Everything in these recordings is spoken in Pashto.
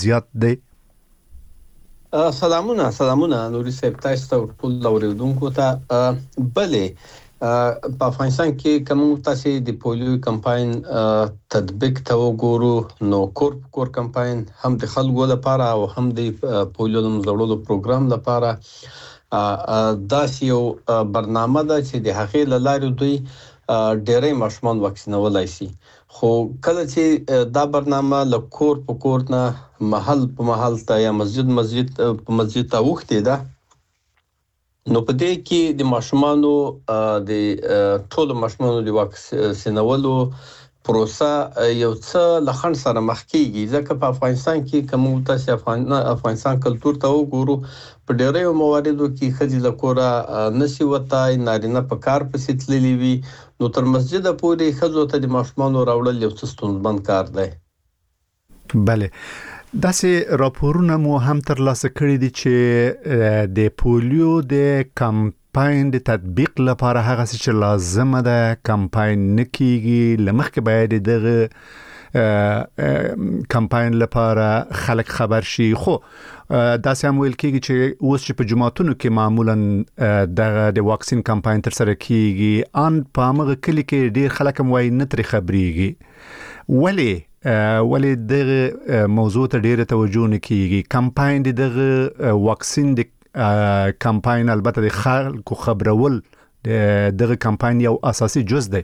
زیات دی؟ سلامونه نوري صاحب، تاسو ته ټول اوریدونکو ته بلې په افغانستان کې کوم تاسو د پولیو کمپاین تطبیق ته وګورو نو کور کمپاین هم د خلکو لپاره او هم د پولیو د مزړولو پروګرام لپاره دا یو برنامه ده چې د هغې لارې دوی ډېرې ماشومان واکسینولای شي. خو کله چې دا برنامه له کور په کور نه محل په محل ته یا مسجد په مسجد ته وخته ده، نو په دې کې د ماشومانو د ټول ماشومانو د واکسینولو پروسه یو څه لخن سره مخ کیږي، ځکه په افغانستان کې کوم تاسو افغانستان کلتور ته وګورو په ډېرو مواردو کې خځې له کوره نشي وتای، نارینه په کار پسې تللی وي، نو تر مسجد پورې خځو ته د ماشومانو راوړل یو څه ستونزمن کار دی. بله، داسې راپورونه مو هم ترلاسه کړي دي چې د پولیو د کمپاین د تطبیق لپاره هغه څه چې لازمه ده کمپاین نکېږي، لمخکې باید دغه کمپاین لپاره خلک خبر شي. خو داسې هم ویل کېږي چې اوس چې په جماعتونو کې معمولا دغه د واکسین کمپاین تر سره کېږي، ان په هغه کلی کې ډېر خلک هم وایي نه ترې خبرېږي. ولې دغه موضوع ته ډېره توجه نه کیږي؟ کمپاین دغه واکسین د کمپاین البته د خلکو خبرول دغه کمپاین یو اساسي جز دی.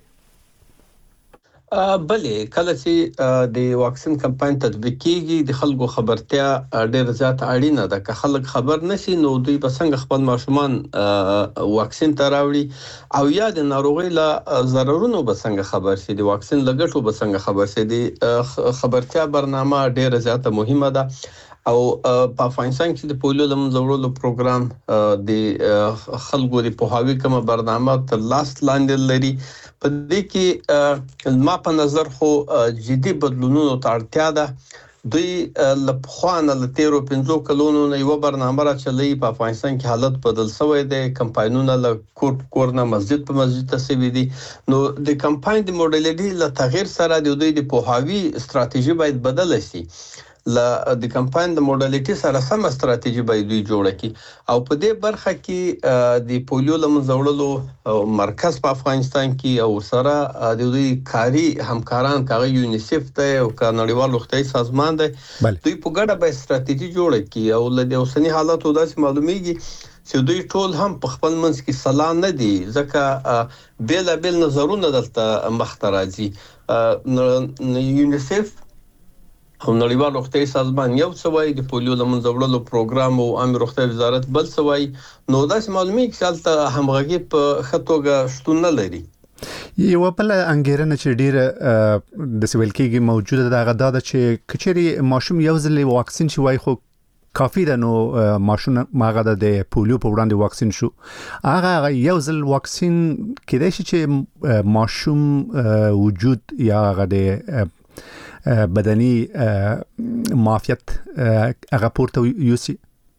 بلې کله چې د واکسین کمپاین تطبیق کیږي د خلکو خبرتیا ډېر زیات اړینه ده. که خلک خبر نشي نو دوی به څنګه خپل ماشومان واکسین ته راوړي او یا د ناروغي له ضررونو به څنګه خبر شي، د واکسین لګټو به څنګه خبر شي. د خبرتیا برنامه ډېر زیات مهمه ده او په افغانستان کې د پولیو د مزړولو پروګرام د خلکو د پوهاوی کومه برنامه تر لاس لاندې لري. په دې کې ما په نظر خو جدي بدلونونو ته اړتیا ده. دوی لپخوانه ل 13 کلونو نه یو برنامه را چلی په افغانستان کې حالت بدل شوی دی، کمپاینونه له کور نه مسجد په مسجد ته سوي دي. نو د کمپاین د موډلټي له تغییر سره د دوی د پوهاوی ستراتیژي باید بدل شي. د کمپاین د موډلټي سره سم ستراتیژي باید دوی جوړه کړي او په دې برخه کې د پولیو له مزړولو مرکز په افغانستان کې او سره د دوی کاري همکاران کاغه یونیسف ته او نړیوال روغتیايي سازمان دی، دوی په ګډه به ستراتیژي جوړه کړي او له اوسنی حالاتو داسې معلومیږي چې دوی ټول هم په خپل منځ کې سلا نه دي، ځکه بیل نظرونه دلته مخته راځي. یونیسف او نړیوال روغتیايي سازمان یو څه وایي، د پولیو د منځوړلو پروګرام او عامه روغتیا وزارت بل څه وایي، نو داسې معلومیږي چې هلته همغږي په ښه توګه شتون نه لري. یو بل انګیرنه چې ډیره د سویل کېږي موجوده ده هغه دا ده چې کچېري ماشوم یو ځل واکسین شي وای خو کافی ده، نو ماشوم ماغه د پولیو په وړاندې واکسین شو، هغه یو ځل واکسین کېدای شي چې ماشوم وجود یا هغه د بدني معافیت هغه پورته یوسي.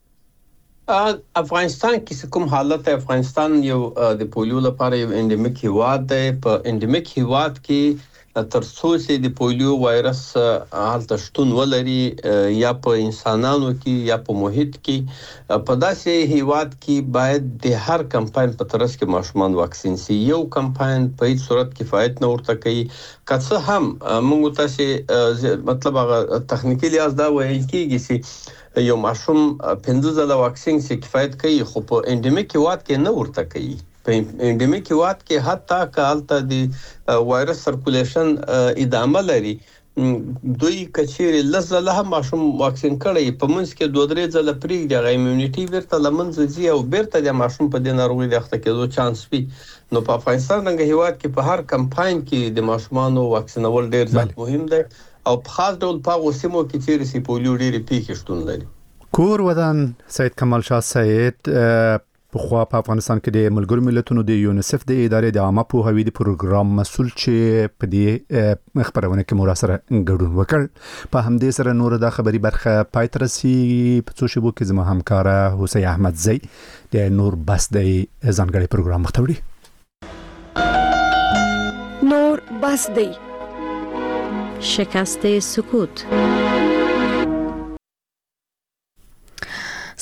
افغانستان کې کوم حالت، افغانستان یو د پولیو لپاره یو انډیمیک هیواد دی. په انډیمیک هیواد کې تر څو چې د پولیو وایرس حالت شتون ولري یا په انسانانو کې یا په محیط کې، په داسې هیواد کې باید د هر کمپاین په ترڅ کې ماشومان واکسین شي. یو کمپاین په هیڅ صورت کفایت نه ورته کوي. که څه هم موږ تاسو مطلب هغه تخنیکی لحاظ دا وایي کېږي چې یو ماشوم 15 ځله واکسین شي کفایت کوي، خو په انډیمیک هیواد کې نه ورته کوي. په انډیمیک هیواد کې حتی که هلته د وایرس سرکولیشن ادامه لري، دوی کچېرې لزله هم ماشوم واکسین کړی په منځ کې 2-3 ځله پرېږدي، هغه ایمیونټي بیرته له منځه ځي او بیرته د ماشوم په دې ناروغۍ د اخته کېدو چانس وي. نو په افغانستان څنګه هیواد کې په هر کمپاین کې د ماشومانو واکسینول ډېر زیات مهم دی او په خاص ډول په هغو سیمو کې چیرې چې پولیو ډېرې پیښې شتون لري. کور ودان سید کمال شاه سید په افغانستان کې د ملګرو ملتونو د یونیسف د ادارې د عامه پوهاوي د پروګرام مسؤل چې په دې خبرونه کې مو سره ګډون وکړ. په همدې سره نور د خبري برخه پای ته رسیږي. په څو شیبو کې زموږ همکار حسین احمد زئی د نور بس د ځانګړي پروګرام مختوړي. نور بس دی شکست سکوت.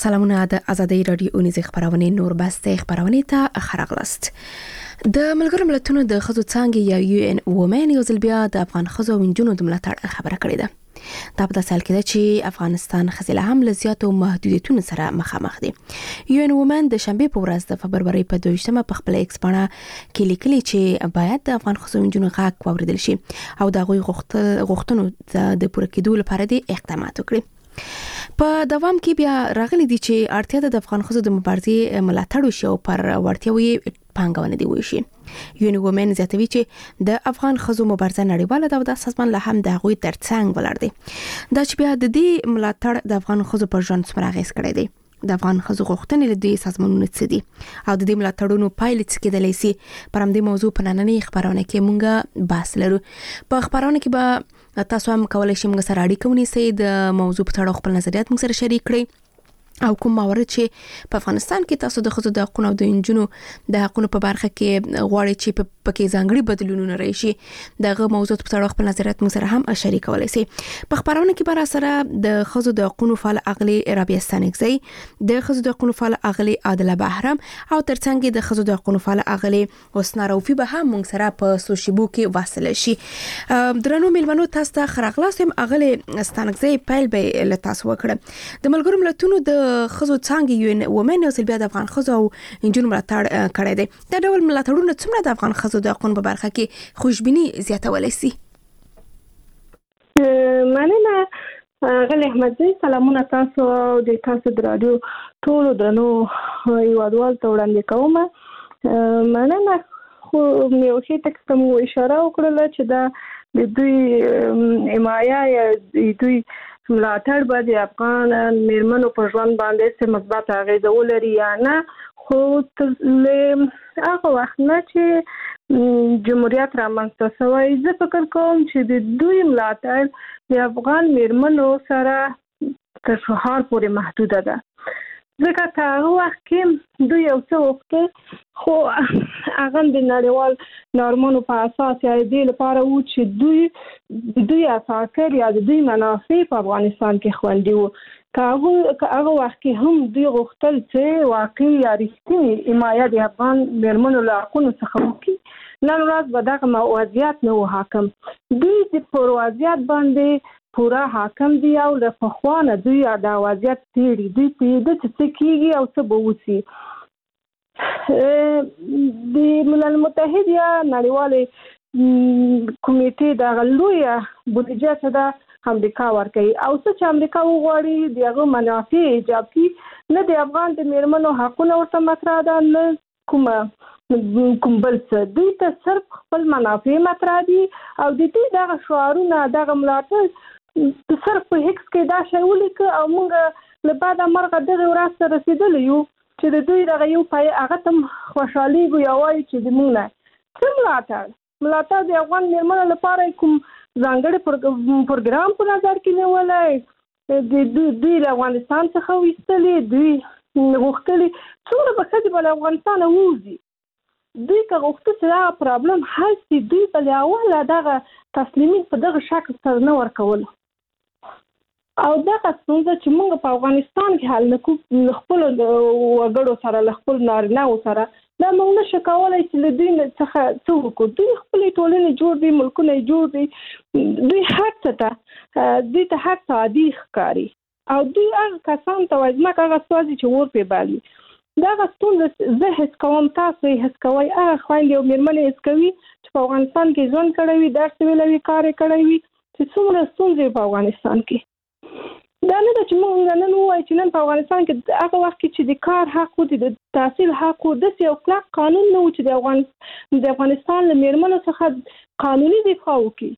سلامونه د ازادي رادیو نيزه خبرونه نور بسته خبرونه ته خراغلست. د ملګرو ملتونو د خزو څانګې یا UN وومن یو ځل بیا د افغان خزو وینجونو د ملاتړ خبره کړې ده. دا په داسې حال کې ده چې افغانستان خزله هم له زیاتو محدودیتونو سره مخامخ دي. UN وومن د شنبه په ورځ د فبرवरी په 22مه په خپل ایکس باندې کې لیکلي چې باید د افغان خزو وینجونو غږ واوریدل شي او د غوي غوښتنو د پوره کېدو لپاره د اقدامات وکړي. په دوام کې بیا راغلي دي چې اړتیا د افغان خزو د مبارزې ملاتړ وشي او پر ورتیاوي پانګونه دی وشي. UN وومن زیاتوي چې د افغان خزو مبارزه نړیواله ده او د سازمان له هم د غوي ترڅنګ ولر دي. دا چې بیا د دې ملاتړ د افغان خزو پر ژوند څومره اغیز کړی دی. د افغان خزو غوښتنې له دې سازمانونو څخه دي او د دې ملاتړونو پایلې څه کېدلی سي. پر همدې موضوع په نننۍ خبرونه کې مونږه بحث لرو. په خبرونه کې به تاسو هم کولای شئ موږ سره اړیکه ونیسئ، د موضوع په اړه خپل نظریات موږ سره شریک کړئ او کوم موارد چې په افغانستان کې تاسو د خزو د حقوقو او د انجونو د حقوقو په برخه کې غواړئ چې په پکې ځانګړي بدلونونه راشي، دغه موضوع په اړه خپل نظریات موږ سره هم شریک کولای شئ. په خبرونه کې بر سره د خزو د حقوقو فعال اغلی رابعه ستانکزی، د خزو د حقوقو فعال اغلی عادله بهرام او ترڅنګ د خزو د حقوقو فعال اغلی حسنا روفي به هم موږ سره په سوشيبو کې واصل شي. درنو میلمنو تاسو ته خراغلاستم اغلی ستانکزی پیل به له تاسو وکړه. د ملګرو ملتونو د خزو څنګه UN وومن او بیا د افغان خزو او انجونو ملاتړ کړی دی. دا ډول ملاتړونه څومره د افغان خزو د حقوقو په برخه کې خوشبینی زیاتولای شي؟ مننه غلی احمدزی، سلامونه تاسو او د تاسو د رادیو ټول درنو هیوادوال ته وړاندې کوم. مننه خو مې یو شی ته کوم اشاره وکړله چې دا د دوی حمایه یا دوی ملاتړ به د افغان میرمنو په ژوند باندې څه مثبت اغیز ولري یا نه، خو هغه وخت نه چې جمهوریت رامنځته شوی زه فکر کوم چې د دوی ملاتړ د افغان میرمنو سره تر سهار پورې محدوده ده، ځکه که هغه وخت کې دوی یو څه وکړي خو هغه د نړیوال نورمونو په اساس یا دې لپاره و چې دوی اساسر یا دوی منافع په افغانستان کې خوندي وو. که هغه وخت کې هم دوی غوښتل چې واقعي یا رښتینی حمایه د افغان میرمنو له حقونو څخه وکړي، نن ورځ به دغه وضعیت نه و حاکم. دوی د پر وضعیت باندې پورا حاکم دی او له پخوانه دوی دا وضعیت تیری دوی په دې څه کېږي او څه به وسی. د ملل متحد یا نړیوالې کمیټې د غلویا بودیجه څخه د امریکا ورکوي او څه چې امریکا وغواړي دغه منافع ایجاب کی، نه د افغان د میرمنو حقونه ورته مطرح ده نه کوم بل څه. دوی ته صرف خپل منافع مطرح دي او د دې دغه شعارونه دغه ملاتړ صرف په هکس کې دا شی ولیکه او موږ له بعده مرغه دغه ورځ ته رسېدلی یو چې د دوی دغه یو پای هغه تم خوشحالېږو یا وایي چې د موږ نه څه ملاتړ د افغان میرمنو لپاره کوم ځانګړی پروګرام په نظر کې نیولی، دوی له افغانستان څخه ویستلي، دوی غوښتلي څومره به ښځې به له افغانستانه ووځي. دوی که غوښته چې دغه پرابلم حل شي، دوی به له اوله دغه تسلیمي په دغه شکل سره نه ورکول او دغه ستونزه چې موږ په افغانستان کې حل نکړو خپل وګړو سره له خپل نارینه‌و سره، دا موږ نشو کولی چې له دوی څخه څه وکړو. دوی خپلې ټولنې جوړ دي، ملکونه یې جوړ دي، دوی هر څه ته دوی ته هر څه عادي ښکاري او دوی هغه کسان ته وایي ځمکه هغه سوځي چې اور پرې بالي. دغه ستونزه زه حس کوم، تاسو یې حس کوئ، هغه خویندې او میرمنې حس کوي چې په افغانستان کې ژوند کړی وي، درس ویلی وي، کار یې کړی وي، چې څومره ستونزې په افغانستان کې. دا نه ده چې موږ نن ووایو چې نن په افغانستان کې هغه وخت کې چې د کار حق و، د تحصیل حق و، داسې یو کلک قانون نه و چې د افغانستان له میرمنو څخه قانوني دفاع وکړي.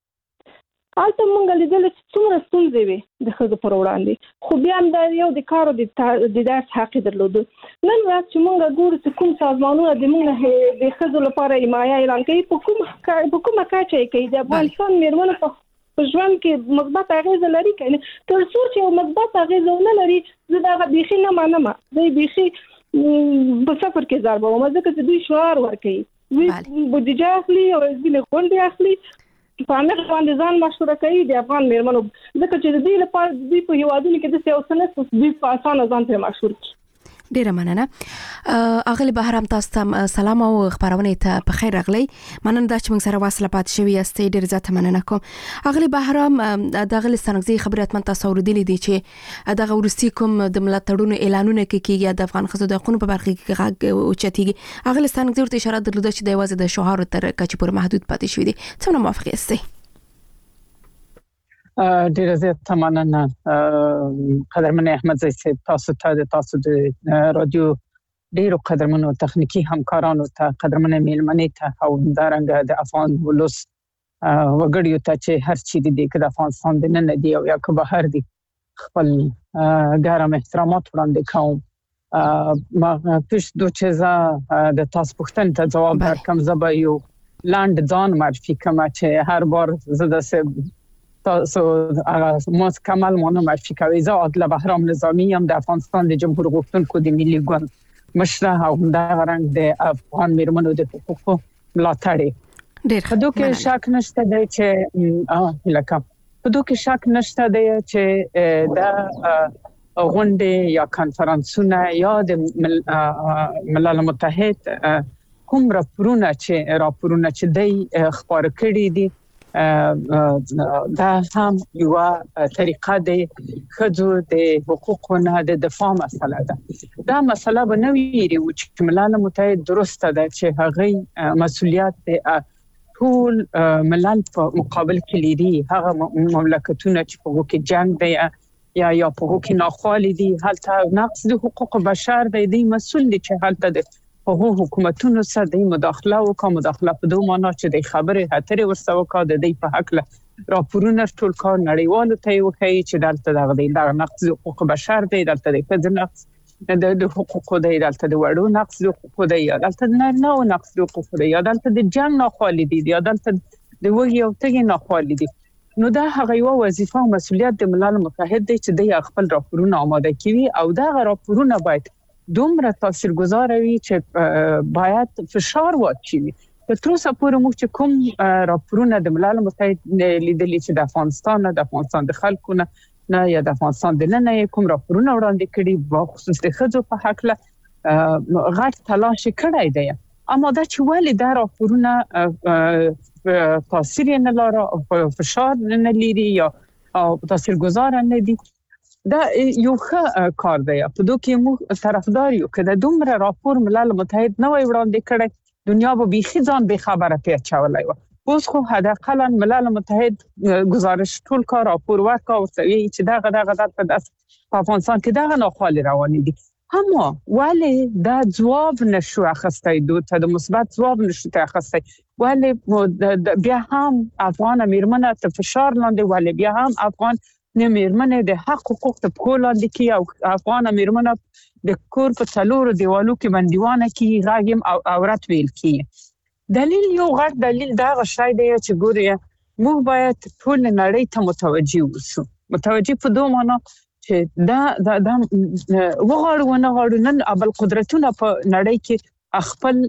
هلته موږ لیدل چې څومره ستونزې وې د ښځو پر وړاندې، خو بیا هم دا یو د کار او د درس حق یې درلوده. نن ورځ چې موږ ګورو چې کوم سازمانونه د موږ د ښځو لپاره حمایه اعلان کوي، په کومه کچه یې کوي، د افغانستان میرمنو په ژوند کې مثبت اغیزه لري کنه؟ تر څو چې یو مثبت اغیزه ونه لري زه دا بیخي نه منم، زه بیخي په سفر کې ضربه وم، ځکه چې دوی شعار ورکوي، دوی بودیجه اخلي او ځینې غونډې اخلي په امر باندې ځان مشوره کوي د افغان میرمنو ځکه چې د دې لپاره د دې په هیوادونو کې د سیاست دوی په اسانه ځان ته مشهور کی. ډیره مننه اغلی بهرام، تاسو ته سلام او خبرونه ته په خیر راغلی. مننه دا چې موږ سره واصله پات شوی یاستئ، ډیر زیات مننه کوم. اغلی بهرام، د غلی ستنګزي خبرات من تاسو اوریدلې دي چې دغه ورستی کوم د ملاتړونو اعلانونه کیږي د افغان خزو د حقوقو په برخه کې غږ او چتیږي. اغلی ستنګزي ورته اشاره درلوده چې د وازه د شوهار تر کچې پورې محدود پاتې شوی دي. څنګه موافق یاستئ؟ ډیر زیات مننه قدرمن احمد زئی، تاسو د رادیو ډیرو قدرمنو تخنیکی همکارانو ته، قدرمن میلمنې ته او همدارنګه د افغان ولس وګړیو ته چې هر چی دي د افغانستان د نن دی او یا که بهر دي خپل ګرم احترامات وړاندې کوم. ما پیش دو چیزا د تاسو پوښتنې ته جواب ورکوم. زه به یو لاند ځان معرفي کوم چې هر بار زه د تاسو مکمل مونږ معرفي کوي. زه عادله بهرام نظامی هم د افغانستان د جمهور غوښتونکو د ملي ګوند مشره او همدارنګه د افغان میرمنو د حقوقو ملاتړی. په دوی کې شک نشته دی چې په دوی کې شک نشته دی چې د غونډې یا کانفرنسونه یا د ملل متحد کوم راپورونه چې د خبر کړي دي دا هم یو طریقه د خځو د حقوقونو د دفاع مسله ده. دا مسله به نه ویری چې ملل متحد درسته ده چې هغه مسؤلیت د ټول ملل په مقابل کې لري. هغه مملکتونه چې په وګه جنگ دی یا په وګه ناخوالي دي، هلته نقض د حقوق بشر دی مسؤل دي چې هلته د حکومتونو سره د مداخله په دوه معنا چې د خبرې اترې ورسره وکړه د دې په حق له راپورونه ټول کار نړیوالو ته وکړي چې دلته د نقض حقوق بشر دی، دلته د ښځو د حقوقو دی، دلته د وړو نقض حقوق دی، دلته د نارینه نقض حقوق دی، دلته د جنگ ناخوالي دي، دلته د وګي او تګي ناخوالي دي. نو دا هغه یو وظیفه او مسؤلیت د ملل متحد دی چې د خپل راپورونه آماده کوي او دا راپورونه باید دومره تاثیرگذار وي چې باید فشار واچوي. په تر اوسه پورې موږ چې کوم راپورونه د ملل متحد لیدلي چې د افغانستان د خلکو نه یا د افغانستان د نن کوم راپورونه وړاندې کړي په خصوص د خځو په حق له غټ تلاش کړی دی. اما دا چې ولې دا راپورونه تاثیر نه لري، فشار نه لري یا تاثیرگذار نه دي، دا یو ښه کار دی. په دوی کې موږ طرفدار یو چې د دومره راپور ملل متحد نه وي وړاندې کړی، دنیا به بيخي ځان به خبره پیچولای و. اوس خو حداقل ملل متحد گزارش ټول کار راپور ورکړ او چې دغه په افغانستان کې دغه ناخوالي روان دي. اما ولی دا جواب نشو اخستای، دوته د مثبت جواب نشو اخستای، ولی بیا هم افغان میرمنه ته فشار لاندې، ولی بیا هم افغان میرمنه د حق حقوق ته کولاندې کی او افغان میرمنه د کور په څلورو دیوالو کې بندیوانه کی غاګم او عورت ویل کی. دلیل یو غټ دلیل دا غشای دی چې ګوري موږ باید ټول نړۍ ته متوجي اوسو. متوجي په دوه معنا چې دا وغواړو نه غواړو، نن ابل قدرتونه په نړۍ کې خپل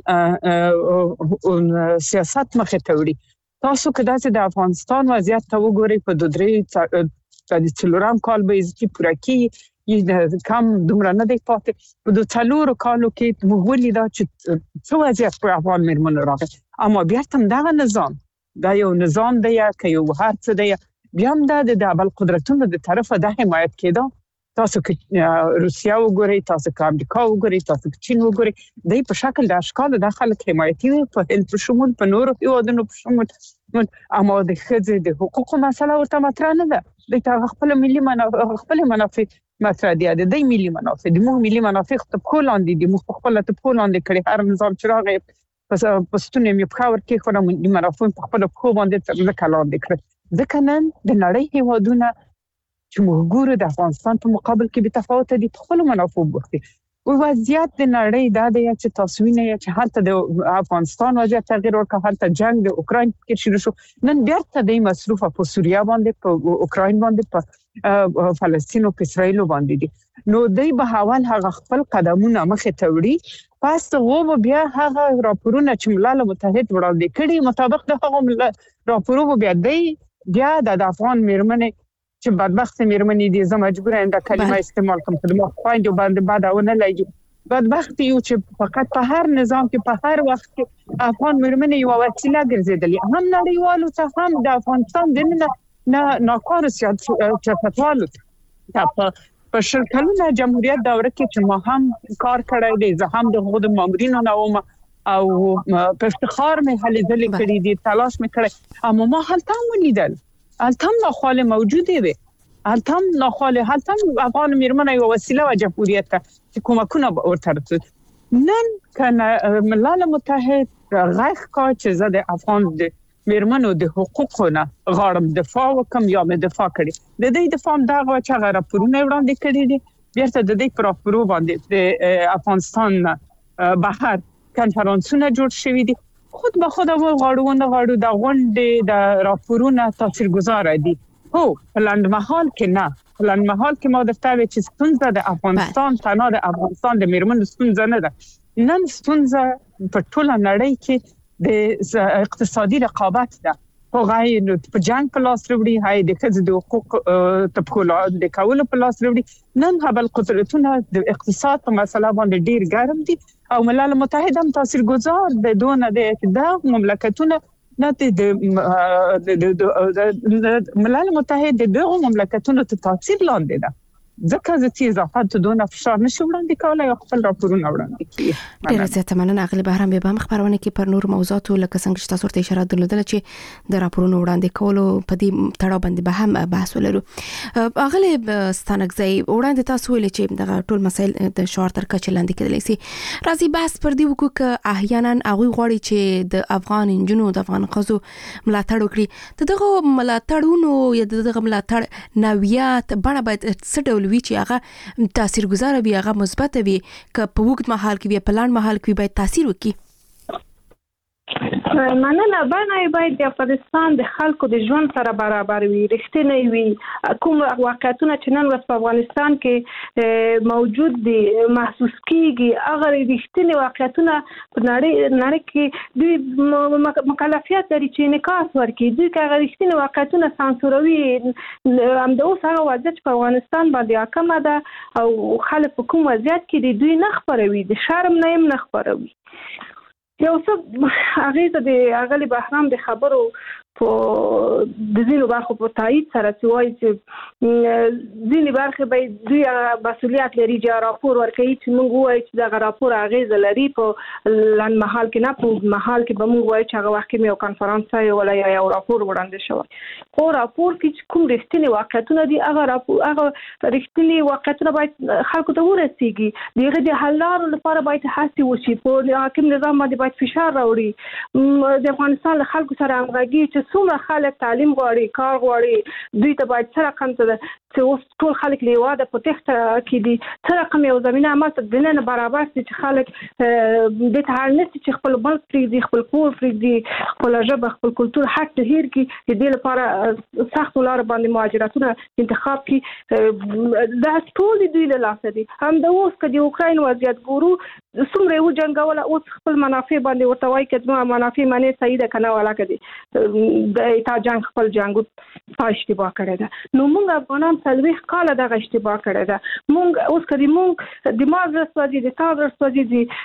سیاست مخه ته وړي. تاسو کدا چې د افغانستان وضعیت ته وګورئ په دوه درې د څلورم کال به چې پوره کی کم دومره نه دی پاتې، په دوه څلورو کالو کې موږ ولیدا چې څو وضعیت په افغان میرمنو راغی. اما بیا هم دغه نظام دا یو نظام دی که یو هر څه دی، بیا هم د ابل قدرتونو د طرفه د حمایت کېده. تاسو کې روسیا وګورئ، تاسو کې امریکا وګورئ، تاسو کې چین وګورئ، د په شکل د اشکال د خلک حمایتي په هل په شمول په نورو هیوادونو په شمول. اما د ښځې د حقوقو مسله ورته مطرح نه ده. د خپل ملي منافع مطرح دي، د دې ملي منافع د موږ ملي منافع ته کولاندې دي، موږ خپل ته کولاندې کړي. هر نظام چې راغی پښتون یې په خاور کې خو د منافع په خپل خو باندې تر لاندې کړ. ځکه نن د نړۍ هیوادونه چې موږ ګورو د افغانستان په مقابل کې به تفاوت دي، په خپل منافع بوختي. او وضعیت د نړۍ دا دی چې تاسو وینئ چې حتی د افغانستان وضعیت تغییر وکړ، حتی جنگ د اوکراین کې شروع شو، نن بیرته د مصروفه په سوریه باندې، په اوکراین باندې، په فلسطین او په اسرائیل باندې دي. نو دوی به اول هغه خپل قدمونه مخې ته وړي پس هغه بیا هغه راپورونه چې ملل متحد وړاندې کړي مطابق د هغه راپورو بیا بیا د افغان میرمنې چې بدبخت میرمنې دي زه مجبور یم د کلمه استعمال کوم په ما خويندو باندې بعدونه لګي بدبخت یو چې فقط په هر نظام کې په هر وخت کې افغان میرمنې یو وسیله ګرځیدلې هم نړیوالو ته هم د افغانستان د ناکار سیاستوالو ته په شرکتونو جمهوریت دوره کې چې ما هم کار کړی دی زه هم د خود مامورینو نوم او په افتخار مې هلې ځلې کړې دي تلاش مې کړی اما ما هلته ولیدل هلته ناخواله موجوده وي هلته ناخواله هلته افغان میرمنې یو وسیله و جمهوریت ته چې کومکونه ورته نن کنه ملل متحد غږ کا چې زه د افغان میرمنو د حقوقونه غواړم دفاع وکم یا مې دفاع کړي د دې دفاع دغه چې هغه راپورونه وړاندې کړي دي بیرته د دې راپورو باندې د افغانستان بهر کنفرانسونه جوړ شوي دي خود به خود غواړو د غونډې د راپورونه تاثیرګذار دي هو پلان محل کې نه پلان محل کې ما درته وی چې ستونزه د افغانستان تنها د افغانستان د میرمنو ستونزه نه ده نن ستونزه په ټوله نړۍ کې د اقتصادي رقابت ده هغه په جنگ په لاس وروړي هاي د خځو د حقوق تبکول د کول په لاس وروړي نن هبل قدرتونه د اقتصاد په مسله باندې ډیر ګرم دي او ملل متحد هم تاثیرګذار د دونه د مملکتونو نه د ملل متحد دغه مملکتونو ته تاثیر لاندې ده ځکه چې اضافات دونه فشار نشي وړاندې کولای او خپل راپورونه وړاندې کړي ډیره زیاته مننه اغلی بهرام به هم خبرونه کې پر نور موضوعات لکه څنګه چې تاسو ته اشاره درلودل چې د راپورونو وړاندې کولو په دې تړاو باندې به هم بحث ولرو اغلی ستانګزي وړاندې تاسو ویل چې د ټول مسایل د شعار تر کچې لاندې کېدلی سي راځي بحث پر دې وکړو چې احیانا هغه غواړي چې د افغان انجونو د افغان خزو ملاتړ وکړي دغه ملاتړونو یا دغه ملاتړ نویات بڼه باید څه ډول وی چې هغه تاثیرګذار وي هغه مثبت وي ک په وخت مهال کې په پلان مهال کې باید تاثیر وکړي مننه باید د افغانستان د خلکو د ژوند سره برابر وي رښتینی وي کوم واقعیتونه چې نن ورځ په افغانستان کې موجود دي محسوس کیږي هغه رښتینی واقعیتونه په نړۍ کې دوی مکلفیت لري چې انعکاس ورکړي دوی هغه رښتینی واقعیتونه سانسوروي هم د اوس هغه وضعیت په افغانستان باندې حاکم ده او خلک په کوم وضعیت کې دي دوی نه خبروي د شرم نه هم نه خبروي یو څه هغه د اغلی بهرام د خبرو په د ځینو برخو په تایید سره چې وایي چې ځینې برخې به دوی مسؤلیت لري چې راپور ورکوي چې موږ وایو چې دغه راپور اغیزه لري په لنډ مهال کې نه په مهال کې به موږ وایو چې هغه وخت کې یو کنفرانس ولا یو راپور وړاندې شوی خو راپور کې کوم رښتینی واقعیتونه دي هغه رښتینی واقعیتونه باید خلکو ته ورسیږي دغه د حل لارو لپاره باید هڅې وشي په حاکم نظام باندې باید فشار راوړي د افغانستان له خلکو سره همغږي چې څومره خلک تعلیم غواړي کار غواړي دوی ته باید سره کم ته چې اوس ټول خلک لیواده په تخته کې دي سره کم یو زمينه ماته د نن برابر چې خلک د تعال نشي چې خپل بل پریږدي خپل کور پریږدي خپل ژبه خپل کلتور حق ته هیر کې د دې لپاره سخت لار باندې مهاجرتونه انتخاب کې دا ټول دوی له لاسه دي هم د اوس کې د اوکراین وضعیت ګورو څومره یو جنگاوله اوس خپل منافع باندې ورته وایي چې منافع معنی صحیح ده کنه ولا کړي د تا جنگ خپل جنگو اشتباه کړی ده نو موږ افغانان سلويخ کاله د اشتباه کړی ده موږ اوس کدي موږ دماغ رسوځي د تاغ رسوځي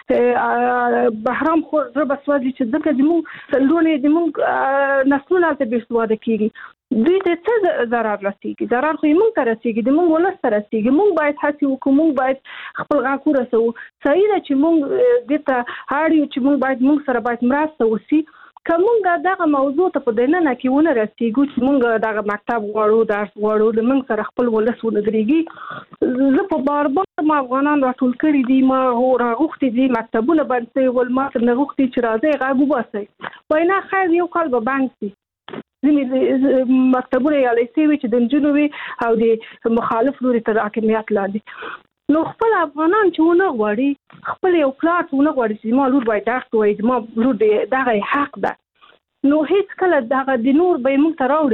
د بهرام خو رب رسوځي چې دغه د موږ لونه د موږ نسلونه ته بيسواده کیږي دوی ته څه ضرر رسیږي ضرر خو موږ ته رسیږي د موږ ولس ته رسیږي موږ باید هڅه وکړو موږ باید خپل غاکو رسو صحیح ده چې موږ دته هاړیو چې موږ باید موږ سره باید مرسته وسی کومه دغه موضوع ته په دننه کې ونه رسیږو چې موږ دغه مکتب غواړو درس غواړو د موږ سره خپل ولس ونګریږي زه په بار ما افغانان راټول کړي دي ما راغوختي دي مکتبونه باندې ول ما نه غوښتي چې راځي غاګو باسي وینا خیر یو کال به بانک دي ځینې مکتبونه یا لیسې وي چې د جنوبي او د مخالف لوري تر حاکمیت لاندې نو خپل افغانان چې ونه غواړي خپل یو پلاټ ونه غواړي چې ما لور باید درس وایي ما لور دغه حق ده نو هیڅ کله دغه د نور به موږ ته راوړي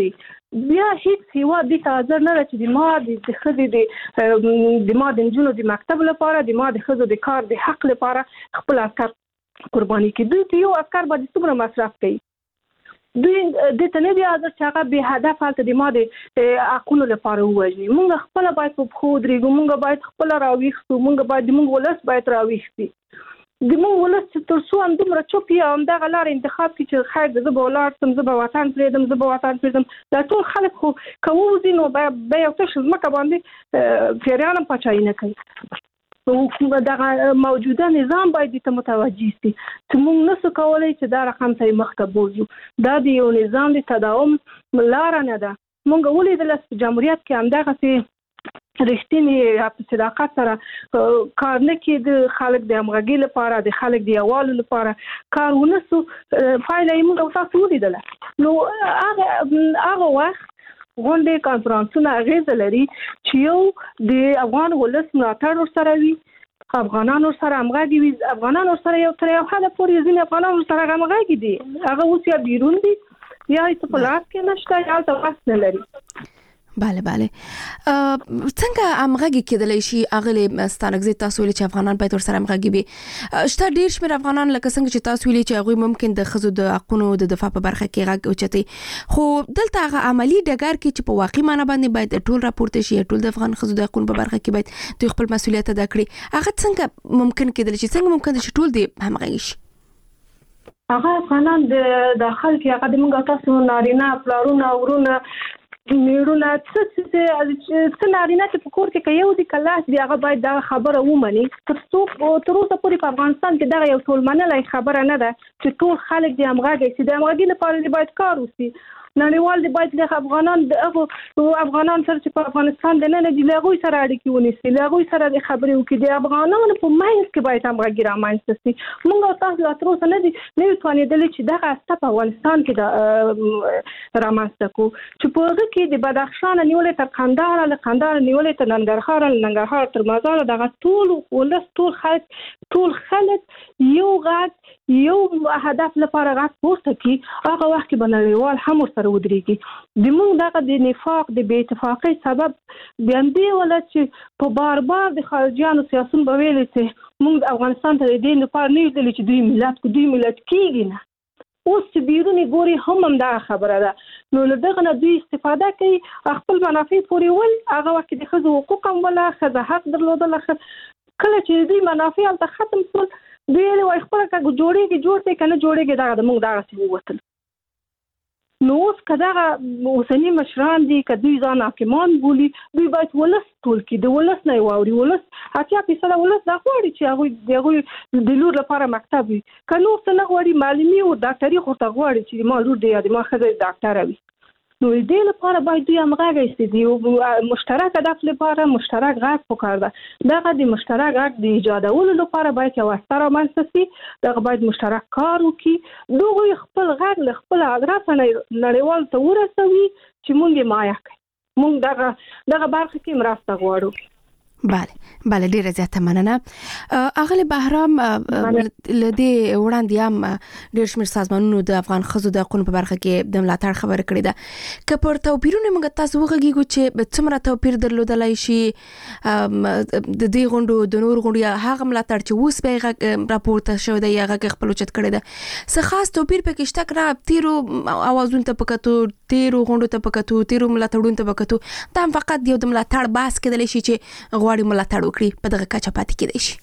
بیا هیڅ هیواد دې حاضر نه چې د ما د خځې د ما د نجونو د مکتب لپاره د ما د ښځو د کار د حق لپاره خپل عسکر قرباني کوي. دوی یو عسکر باندې څومره مصرف کوي؟ دوی د ته نه دی حاضر چې هغه به هدف حالت د ما د حقونو لپاره ووجني. موږ خپل باید په خو درېږو، موږ باید خپل راويښو، موږ باید موږ ولس باید راويښ شي. د موږ ولس تر څو هم دومره چوپ یا هم دغه لار انتخاب کړي چې خیر زه به ولاړ شم، زه به وطن پرېږدم، زه به وطن پرېږدم، دا ټول خلک خو که ووځي نو به یو تش ځمکه باندې پیریان هم پاچاهي نه کوي. دغه موجوده نظام باید ته متوجه شي چې موږ نسو کولای چې دا رقم ته مخته بوزو. دا د یو نظام د تداوم لار نه ده. موږ ولیدل چې جمهوریت کې هم دغه رښتینی په صداقت سره کار نه کېد، خلک د همغږي لپاره د خلک د یووالي لپاره کار ونسو، پایله یې موږ تاسو ولیدله. نو هغه وخت غونډې کانفرنسونه اغیزه لري چې یو د افغان ولس ملاتړ ورسره وي، افغانان ورسره همغږي وي. افغانان ورسره یو تر یو حده پورې ځینې افغانان ورسره همغږي دي، هغه اوس یا بیرون دي یا یې په لاس کې نشته یا هلته وخت نه لري. بله څنګه همغږي کېدلی شي؟ اغلی ستانکزی تاسو ویلي چې افغانان باید ورسره همغږي وي. شته ډیر شمېر افغانان لکه څنګه چې تاسو ویلي چې هغوی ممکن د ښځو د حقونو د دفاع په برخه کې غږ اوچتي، خو دلته هغه عملی ډګر کې چې په واقعي معنا باندې باید ټول راپورته شي، ټول د افغان ښځو د حقونو په برخه کې باید دوی خپل مسؤلیت ادا کړي، هغه څنګه ممکن کېدلی شي؟ څنګه ممکن چې ټول دې همغږي شي؟ هغه افغانان د داخل کې هغه د موږ تاسو نارینه پلارونه ورونه میرونه څه نارینه چې په کور کې یو د کلاس دی هغه باید دا خبره ومني. تر اوسه پورې په افغانستان کې دا یو ټول منلای خبره نه ده چې ټول خلک د همغږي سي. د همغږي لپاره باید کار وشي. نړیوال دی باید له افغانان سره چې په افغانستان د نه دي له هغوی سره اړیکې ونیسي، له هغوی سره د خبرې وکړي. د افغانانو په منځ کې باید همغږي رامنځته شي. موږ تاسو لا تر اوسه نه وي توانېدلي چې دغه هسته په افغانستان کې رامنځته کړو چې په هغه کې د بدخشان نیولې تر قندهار، له قندهار نیولې تر ننګرهار، له ننګرهار تر مزار، دغه ټول ولس ټول خلک یو غږ یو هدف لپاره غږ پورته کړي. هغه وخت کې به نړیوال هم ورسره ودرېږي. د موږ دغه د نفاق د بې اتفاقۍ سبب د همدې ولس چې په بار د خارجیانو سیاسون به ویلي چې موږ د افغانستان ته د دې لپاره نه ویلي چې دوی ملت کېږي نه. اوس چې بیرونی ګوري هم دغه خبره ده. نو له دغه نه دوی استفاده کوي، خپل منافع پورې ول. هغه وخت د ښځو حقوق هم ولا ښځه حق درلودل. کله چې دوی منافع هلته ختم شول دوی وایي خپله که جوړېږي جوړ دی، که نه جوړېږي دغه موږ دغسې ووتل. نو اوس که دغه اوسني مشران دي که دوی ځان حاکمان بولي، دوی باید ولس ټول کړي، د ولس نه یې واوري. ولس 80% ولس دا غواړي چې هغوی د لور لپاره مکتب وي. که نور څه نه غواړي، معلمي او ډاکټري خو ته غواړي چې ما لور دی یا د ما ښځه ډاکټره وي. نو دې لپاره باید دوی همغږي شي. د مشترک هدف لپاره مشترک غږ پکار ده. دغه د مشترک غږ د ایجادولو لپاره باید یو هسته رامنځته شي. دغه باید مشترک کار وکړي. دوی خپل غږ له خپل هدف نړیوال ته ورسوي چې موږ یې مایه کړو. موږ دغه برخه کې مرسته غواړو. بله ډیره زیاته مننه. اغلی بهرام لدې وړاندې هم ډیر شمېر سازمانونو د افغان ښځو د حقونو په برخه کې د ملاتړ خبره کړې ده. که پر توپیرونو موږ تاسو وغږیږو چې څومره توپیر درلودلی شي د دې غونډو د نور غونډو یا هغه ملاتړ چې اوس به راپورته شوی دی یا هغه خپل اوچت کړی ده، څه خاص توپیر پکې شته که نه؟ تیرو اوازونو ته په کتو، تیرو غونډو ته په کتو، تیرو ملاتړونو ته په کتو، دا هم فقط یو د ملاتړ بحث کېدلی شي چې غواړي ملاتړ وکړي، په دغه کچه پاتې کېدای شي.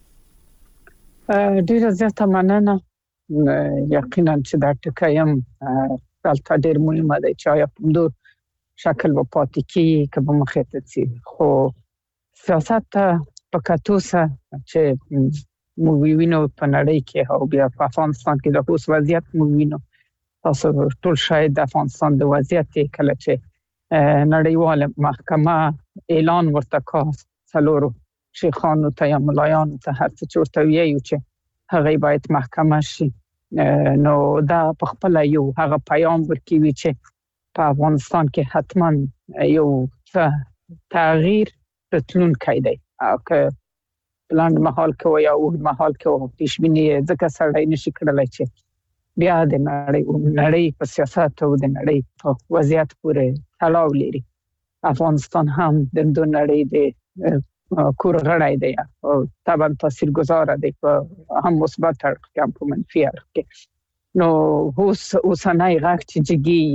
ډیره زیاته مننه. یقینا چې دا ټکی هم دلته ډیر مهمه دی چې آیا په همدور شکل به پاتې کېږي که به مخې ته ځي. خو سیاست ته په کتو سره چې موږ وینو په نړۍ کې او بیا په افغانستان کې د اوس وضعیت موږ وینو، تاسو ټول شاید د افغانستان د وضعیت کله چې نړیواله محکمه اعلان ورته کړ څلورو شیخانو ته یا ملایانو ته هر څه چې ورته ویایو چې هغه باید محکمه شي، نو دا په خپله یو هغه پیام ورکوي چې په افغانستان کې حتما یو تغییر راتلونکی دی. او که په لنډ مهال کې یا اوږد مهال کې پیش بیني ځکه سړی نشي کړلی چې بیا د نړۍ په سیاست او د نړۍ په وضعیت پورې تړاو لري. افغانستان هم د نړۍ د کور غړی دی او طبعا تاثیرگذار دی په هم مثبت اړخ کې هم په منفي اړخ کې. نو اوسنۍ غږ چې جګي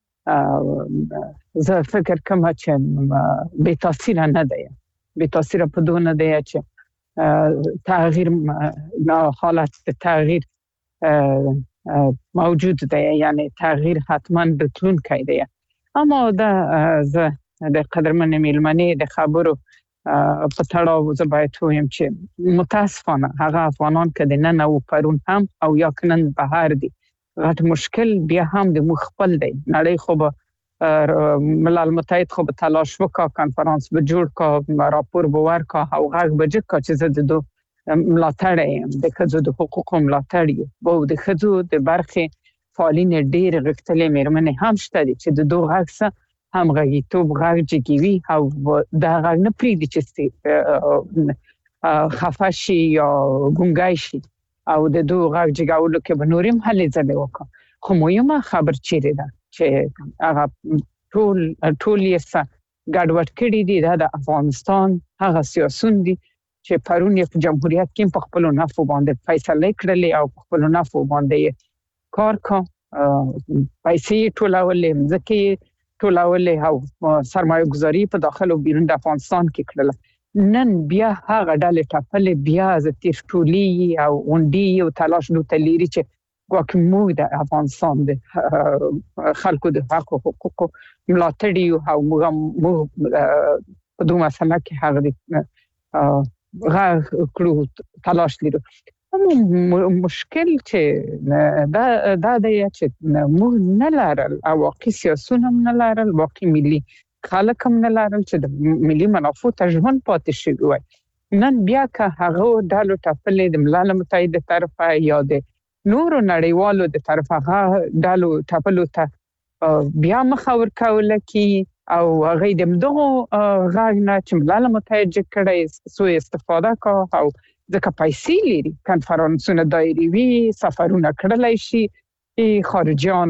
زه فکر کوم چې به تاثیر نه دی، به تاثیر په دونه دی چې تغییر حالت تغییر موجود دی، یعنی تغییر حتما راتلونکی دی. اما دا زه د قدرمن میلمنې د خبرو په تړاو زه باید وایم چې متاسفانه هغه افغانان که د نن او پرون هم او یا کنن بهر دي، غټ مشکل بیا هم د مخ خپل دی. نړۍ خو به ملل متحد خو به تلاش وکړه، کانفرنس به جوړ کړه، راپور به ورکړه او غږ به جګ کړه چې زه د دو ملاتړ یم، د ښځو د حقوقو ملاتړ یم. د ښځو د برخې فعالین ډېر غښتلې مېرمنې هم شته دي چې د دو غږ سره هم غږیتوب غږ جګوي او دا غږ نه پرېږدي چې خفه شي یا ګونګی شي او د دو غږ جګولو کې به نورم هلې ځلې وکړه. خو مهمه خبر چیرې ده چې هغه ټول یې ګډوډ کړي دي. دا د افغانستان هغه سیاسون دي چې پرون یې په جمهوریت کې په خپل نفع باندې فیصله کړلې او په خپل نفع باندې کار کا پیسې ټولولې، ځکه ټولولې او سرمایه گذاری په داخل او بیرون د افغانستان کې کړل. نن بیا هغه ډلې ټاپلې بیا ز تیر ټولي او اونډي او تلاش نو تليري چې واکه موږ د افغانستان د خلکو د حقوقو ملاتړ او موږ په دوه مسله کې هغه کړو تلاش لرو. مشکل چې دا دی چې موږ نه لرل او واقعي سیاسون هم نه لرل، واقعي ملي خلک هم نه لرل چې د ملي منافعو ته ژوند پاتې شي وای. نن بیا که هغه ډالو ټاپلې د ملل متحد طرفه یا د نورو نړیوالو د طرفه هغه ډالو ټاپلو ته بیا مخاور کوله کی او هغه د مدغو غږ نه چې ملل متحد کړي سو استفاده کا او ځکه پیسې لري، کانفرنسونه دایري وی، سفرونه کړلای شي، خارجيان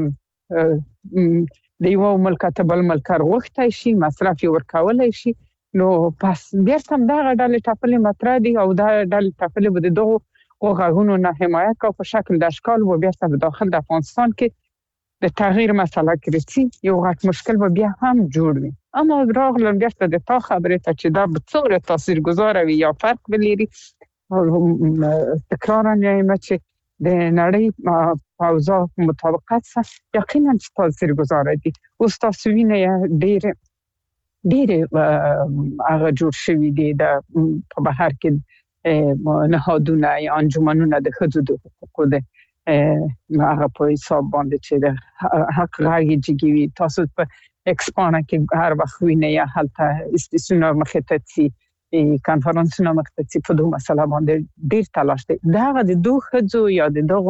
د یو ملک ته بل ملک ورغښتای شي، مصرف ورکولای شي. نو پس بیا هم دا ډالې ټاپلې مطرح دي او دا ډالې ټاپلې به دغه غږونو نه حمایت کا په شکل د اشکال و بیا په داخل د افغانستان کې د تغییر مسله کې یو غټ مشکل به بیا هم جوړ وي. اما راغله بیا د تا خبره ته چې دا به څومره تاثیرگذار وي یا فرق بلري. تکرارا یم چې د نړۍ اوضاع مطابقت سره یقینا تاثیرگذار دي. اوس تاسو وینئ ډېر هغه جوړ شوی دی د په بهر کې نهادونه یا انجمنونه د ښځو د حقوقو د هغه په حساب باندې چې د حق غږی جګوي. تاسو په ایکسپانا کې هر وخت وینئ هلته استیسونه مخاطبي کانفرنسونه مخاطبي په دوه مسله باندې ډیر تلاش دی. دا د دوه ښځو یا د دغه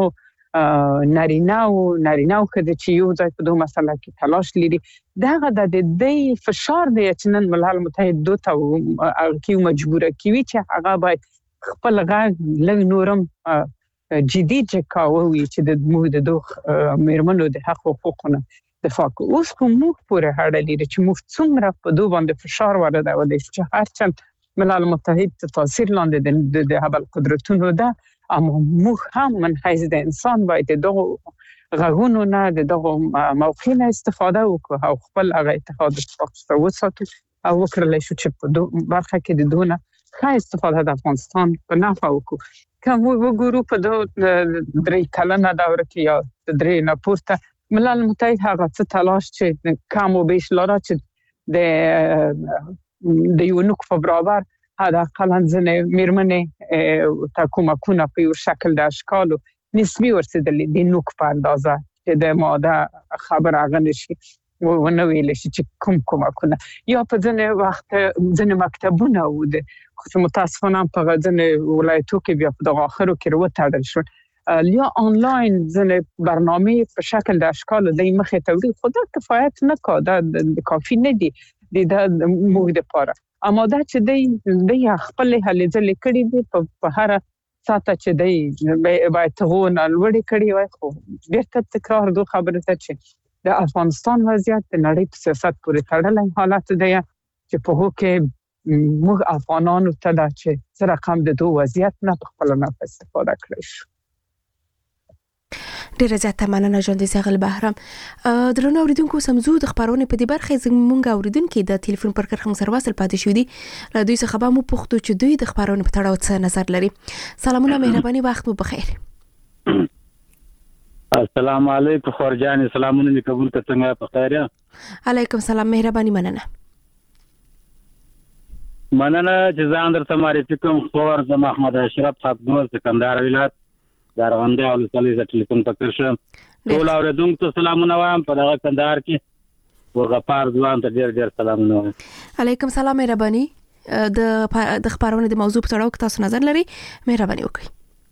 ناریناو کده چې یو ځای په دوه مسله کې تلاش لري، دا د دې فشار دی چې نن ملل متحد دوه ته کیو مجبوره کیوي چې هغه باید خپل غږ لږ نورم جدي چکاوي چې د موږ د دوه مېرمنو د حقوقونو دفاع کوو. اوس کومه پورې هړه لري چې موږ څومره په دوه باندې فشار ورده چې هرڅن ملل متحد تاثیر لاندې د هبل قدرتونو ده، اما موږ هم من حیث د انسان باید دغه غږونو نه دغه موقع نه استفاده وکړو او خپل هغه اتحاد وساتو او وکړل شو چې په برخه کې د دونه ښه استفاده د افغانستان په نفع وکړو. کوم وګورو په درې کلنه دوره کې یا درې نه پورته ملل متحد هغه څه تلاش چې کم او بیش لاره چې د یو نوک په برابر هدا قلنځنه مېرمنې ته کومکونه په یو شکل د اشکالو نسبی ورسېدلې د نوک په اندازه چې د ماده خبر اغنه شي ونه ویل شي چې کومکونه یا په ځنه وخت ځنه مکتبونه و د خو متاسفانه په ځنه ولایتو کې بیا په اخرو کې وروتړل شو یا آنلاین ځنه برنامه په شکل د اشکالو د مخه تولید خود کفایت نه کا د کافی نه دی د موږ د پاره. اما دا چې د خپل هلې ځلې کړې دي په هر ساته چې دی باید تغون لوړی کړی وای خو بیرته تکرار دوه خبره ته چې د افغانستان وضعیت د نړۍ په سیاست پورې تړلی حالت دی چې په هغه کې موږ افغانانو ته دا چې سره رقم د دوه وضعیت نه په خپل نه استفاده کړی شو. ډیر زیاته مننه ژوند ساغل بهرام. درنو اوریدونکو سمزو د خبرونه په دې برخه زمونږ اوریدونکو د ټلیفون پر کرخه سره وصل پاتې شو دي. له دوی څخه به مو پوښتنه چې دوی د خبرونه په تړاو څه نظر لري. سلامونه مهرباني وخت مو بخیر. السلام علیکم خورجان سلامونه قبول ته څنګه په خیر یا علیکم سلام مهرباني مننه چې ځان درته معرفي کوم خور د محمد اشرف خطبو سکندر ولایت دارغنده ولسوالۍ د ټلیفون په کرشه ټول اوریدونکو ته سلامونه وایم په دغه کندهار کې وغفار ځوان ته ډیر سلامونه وایم. علیکم سلام مهرباني د خبرونه د موضوع په تړاو تاسو نظر لري مهرباني وکړئ.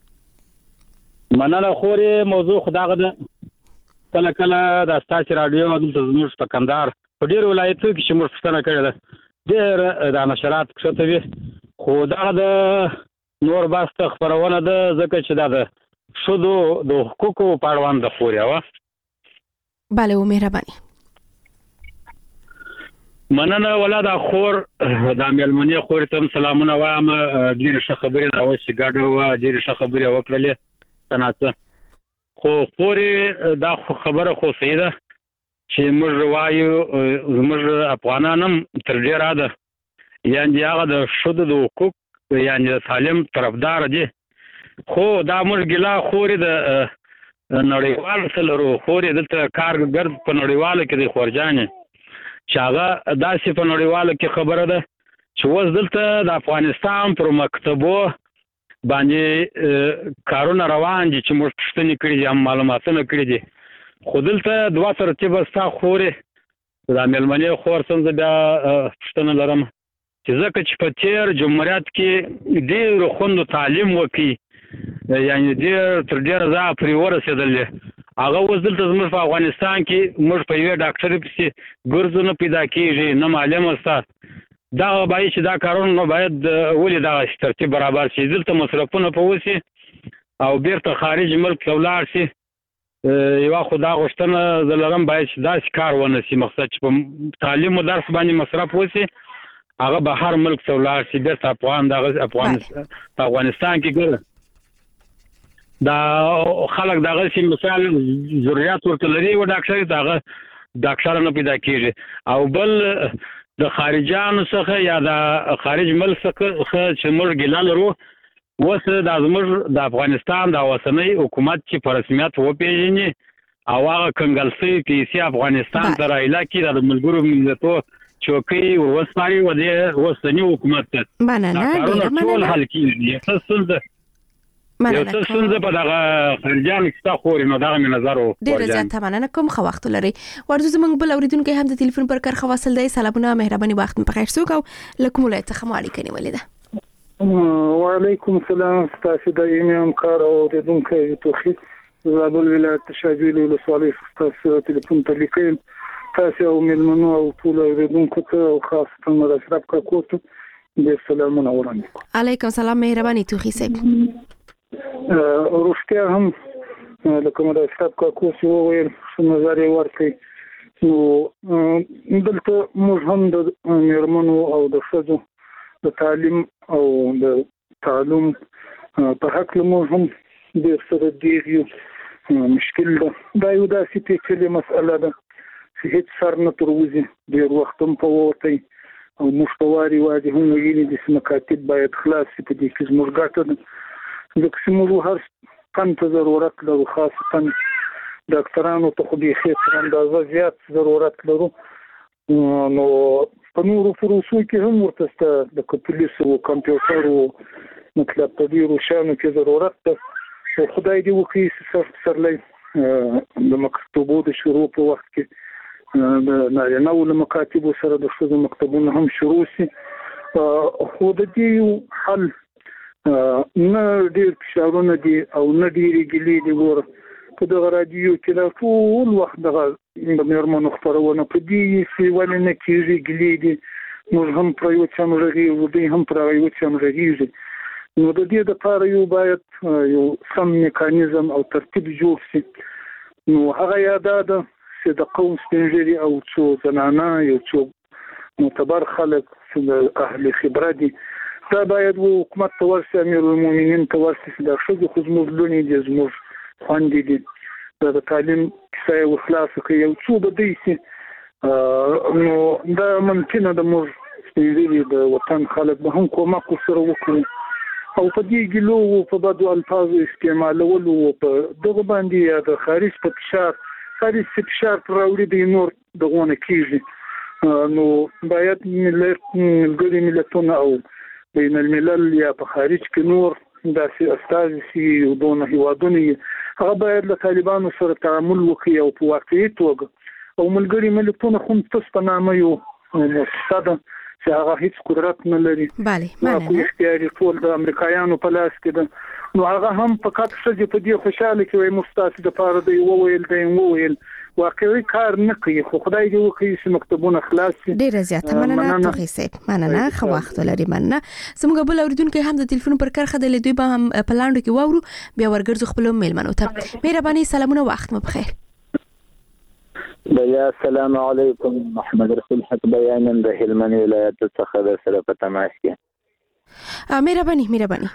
مننه خوري موضوع خداغه ده کله د استاچ رادیو د زموږ په کندهار په ډیر ولایتونو کې چې موږ څنګه کړل ډیر د نشرات کښته وي خو دا د نور باسته خبرونه ده ځکه چې دا د شودو د حقوقو په اړه د خوري وا bale و مهرباني مننه ولدا خور د ملمنې خور ته سلامونه وایم ډیر ښه خبره دا و چې ګاډو ډیر ښه خبره وکړلې تناسه خو خوري دا خبره خو سیده چې موږ وایو موږ افغانانم تر ډیره ده یعنی هغه د شود د حقوق یعنی د تعلیم طرفدار دي خو دا موږ ګلا خوري د نړیوال سره خوري د کارګر په نړیواله کې د خورجانې چې هغه داسې په نړیواله کې خبره ده چې وز دلته د افغانستان پر مکتبو باندې کارونه روان دي چې موږ پښتني کړی دي معلوماتونه کړی دي خو دلته دوه ترتیب ستا خوري د ملمنې خور څنګه بیا پښتنه لرم چې ځکه چې په تیر جمهوریت کې ډېر خوندو تعلیم وکړي یعنی ډېر تر ډېره ځای پرې ورسېدلې هغه اوس دلته زموږ په افغانستان کې موږ په یوې ډاکټرې پسې ګرځو نه پیدا کېږي نه معلومه شته دا باید چې دا کارونه باید ولې دغه ترتیب برابر شي دلته مصرفونه په وسي او بیرته خارج ملک ته ولاړ شي یو خدا غوښتنه زلرم باید داسې کار ونه شي مقصد چې په تعلیم او درس باندې مصرف وسي هغه به هر ملک ته ولاړ شي بیرته افغانستان کې ګره دا خلک دغه شي مثال ضرورت ورته لري و ډاکټر نه پیدا کیږي او بل د خارجانو څخه یا د خارج ملک څخه چې موږ ګیله لرو اوس د زموږ د افغانستان د اوسنۍ حکومت چې په رسمیت وپېژني او هغه کنګلسي پیسې افغانستان ته راایله کړي د ملګرو ملتونو چوکۍ وروسپاري و د اوسنۍ حکومت ته ټول حل کېږي یو څه په دغه خارجانو کې تا خوري نو دغه نظر او ډېر زیاته مننه کوم خو وخت لري ورته زمونږ بل اوریدونکو هم د ټلیفون پر کرخه وصل دی سلامونه مهرباني وخت په خیر سوق او لکه مولای څخه مالي کني ولیده وعليكم السلام تاسو د ایمیم کار او اوریدونکو توخي زابل ولایت شاجویل ولسوالۍ تاسو ټلیفون ته لیکل تاسو او ملمنو او ټول اوریدونکو ته خاصه مرشد کا کوته د سلامونه ورانه علیکم سلام مهرباني توخي صاحب روشتیا هم لکه مرشد کا کوته وویل نظر ورکړي نو دلته موږ هم د مېرمنو او د ښځو د تعلیم او د تعلم په حق له هم د سره ډیر مشکل ده دا یو داسې پیچلې مسأله ده چې هیڅ سر نه تروزي ډیر وخت هم په وته او مشتواري واجه هم ویلي د مکاتب باید خلاص په دې کې زموږ ګټه ده ځکه چې موږ هر فن ته ضرورت لرو خاصه ډاکټرانو ته خو به خیر اندازه زیات ضرورت لرو نو په نورو پروسو کې هم ورته د پولیسو او کمپیوټرو مطلب په ډیرو شانو کې ضرورت ده او خدای دې وکړي سرلې د مکتوبو د شروع په وخت کې د نارینه او مکاتبو سره د ښځو مکتبونه هم شروع شي خو د دې حل نه ډیر فشارونه دي او نه ډیرې ګلې دي ګوره په دغه رادیو کې دا ټول وخت دغه د مېرمنو خبرونه په دې چې ولې نه کېږي ګلې دي موږ هم پر یو څه مړږي او دوی هم پر یو څه مړږي نو د دې لپاره یو باید یو سم میکانیزم او ترتیب جوړ شي. نو هغه یاده ده چې د قوم سپینږیري او څو زنانه یو څو معتبر خلک چې اهل خبره دي دا باید حکومت ته ورسي، امیر المؤمنین ته ورسي چې دا ښځې خو زموږ لوڼې دي، زموږ خویندې دي، دا د تعلیم کیسه یې ورخلاصه کړي، یو څو به دی شي. نو دا ممکنه ده موږ سپینږیري د وطن خلک به هم کومک ورسره وکړو او په دې ګیلو او په بدو الفاظو استعمالولو او په دغه باندې یا د خارج په فشار پر راوړي دی نور دغونه کیږي. نو باید ملګري ملتونه او بین الملل یا په خارج کې نور داسې استازي سي او دونه هیوادونه هغه باید له طالبانو سره تعامل وکړي او په واقعي توګه او ملګري ملتونه هم تاسو په نامه یو مؤسسه ده چې هغه هیڅ قدرت نه لري. بله مننه. اختیاري ټول د امریکایانو په لاس کې ده. نو هغه هم فقط څه په دې خوشاله کې وي مستاسي د پاره دی وویل واقعي کار نه کوي، خو خدای دې وکړي چې مکتبونه خلاص شي. ډیره زیاته مننه توغی صاحب، مننه خو وخت لري. مننه زموږ بل اوریدونکو هم د ټلیفون پر کرخه د لیدوی به هم پلاندو کې واورو بیا ورګرځو خپل میلمنو ته. مهرباني سلامونه، وخت مو بخیر. بیا السلام علیکم، محمد رسول حق بیان د هلمند ولایت څخه د سره په تماس کې. مهرباني.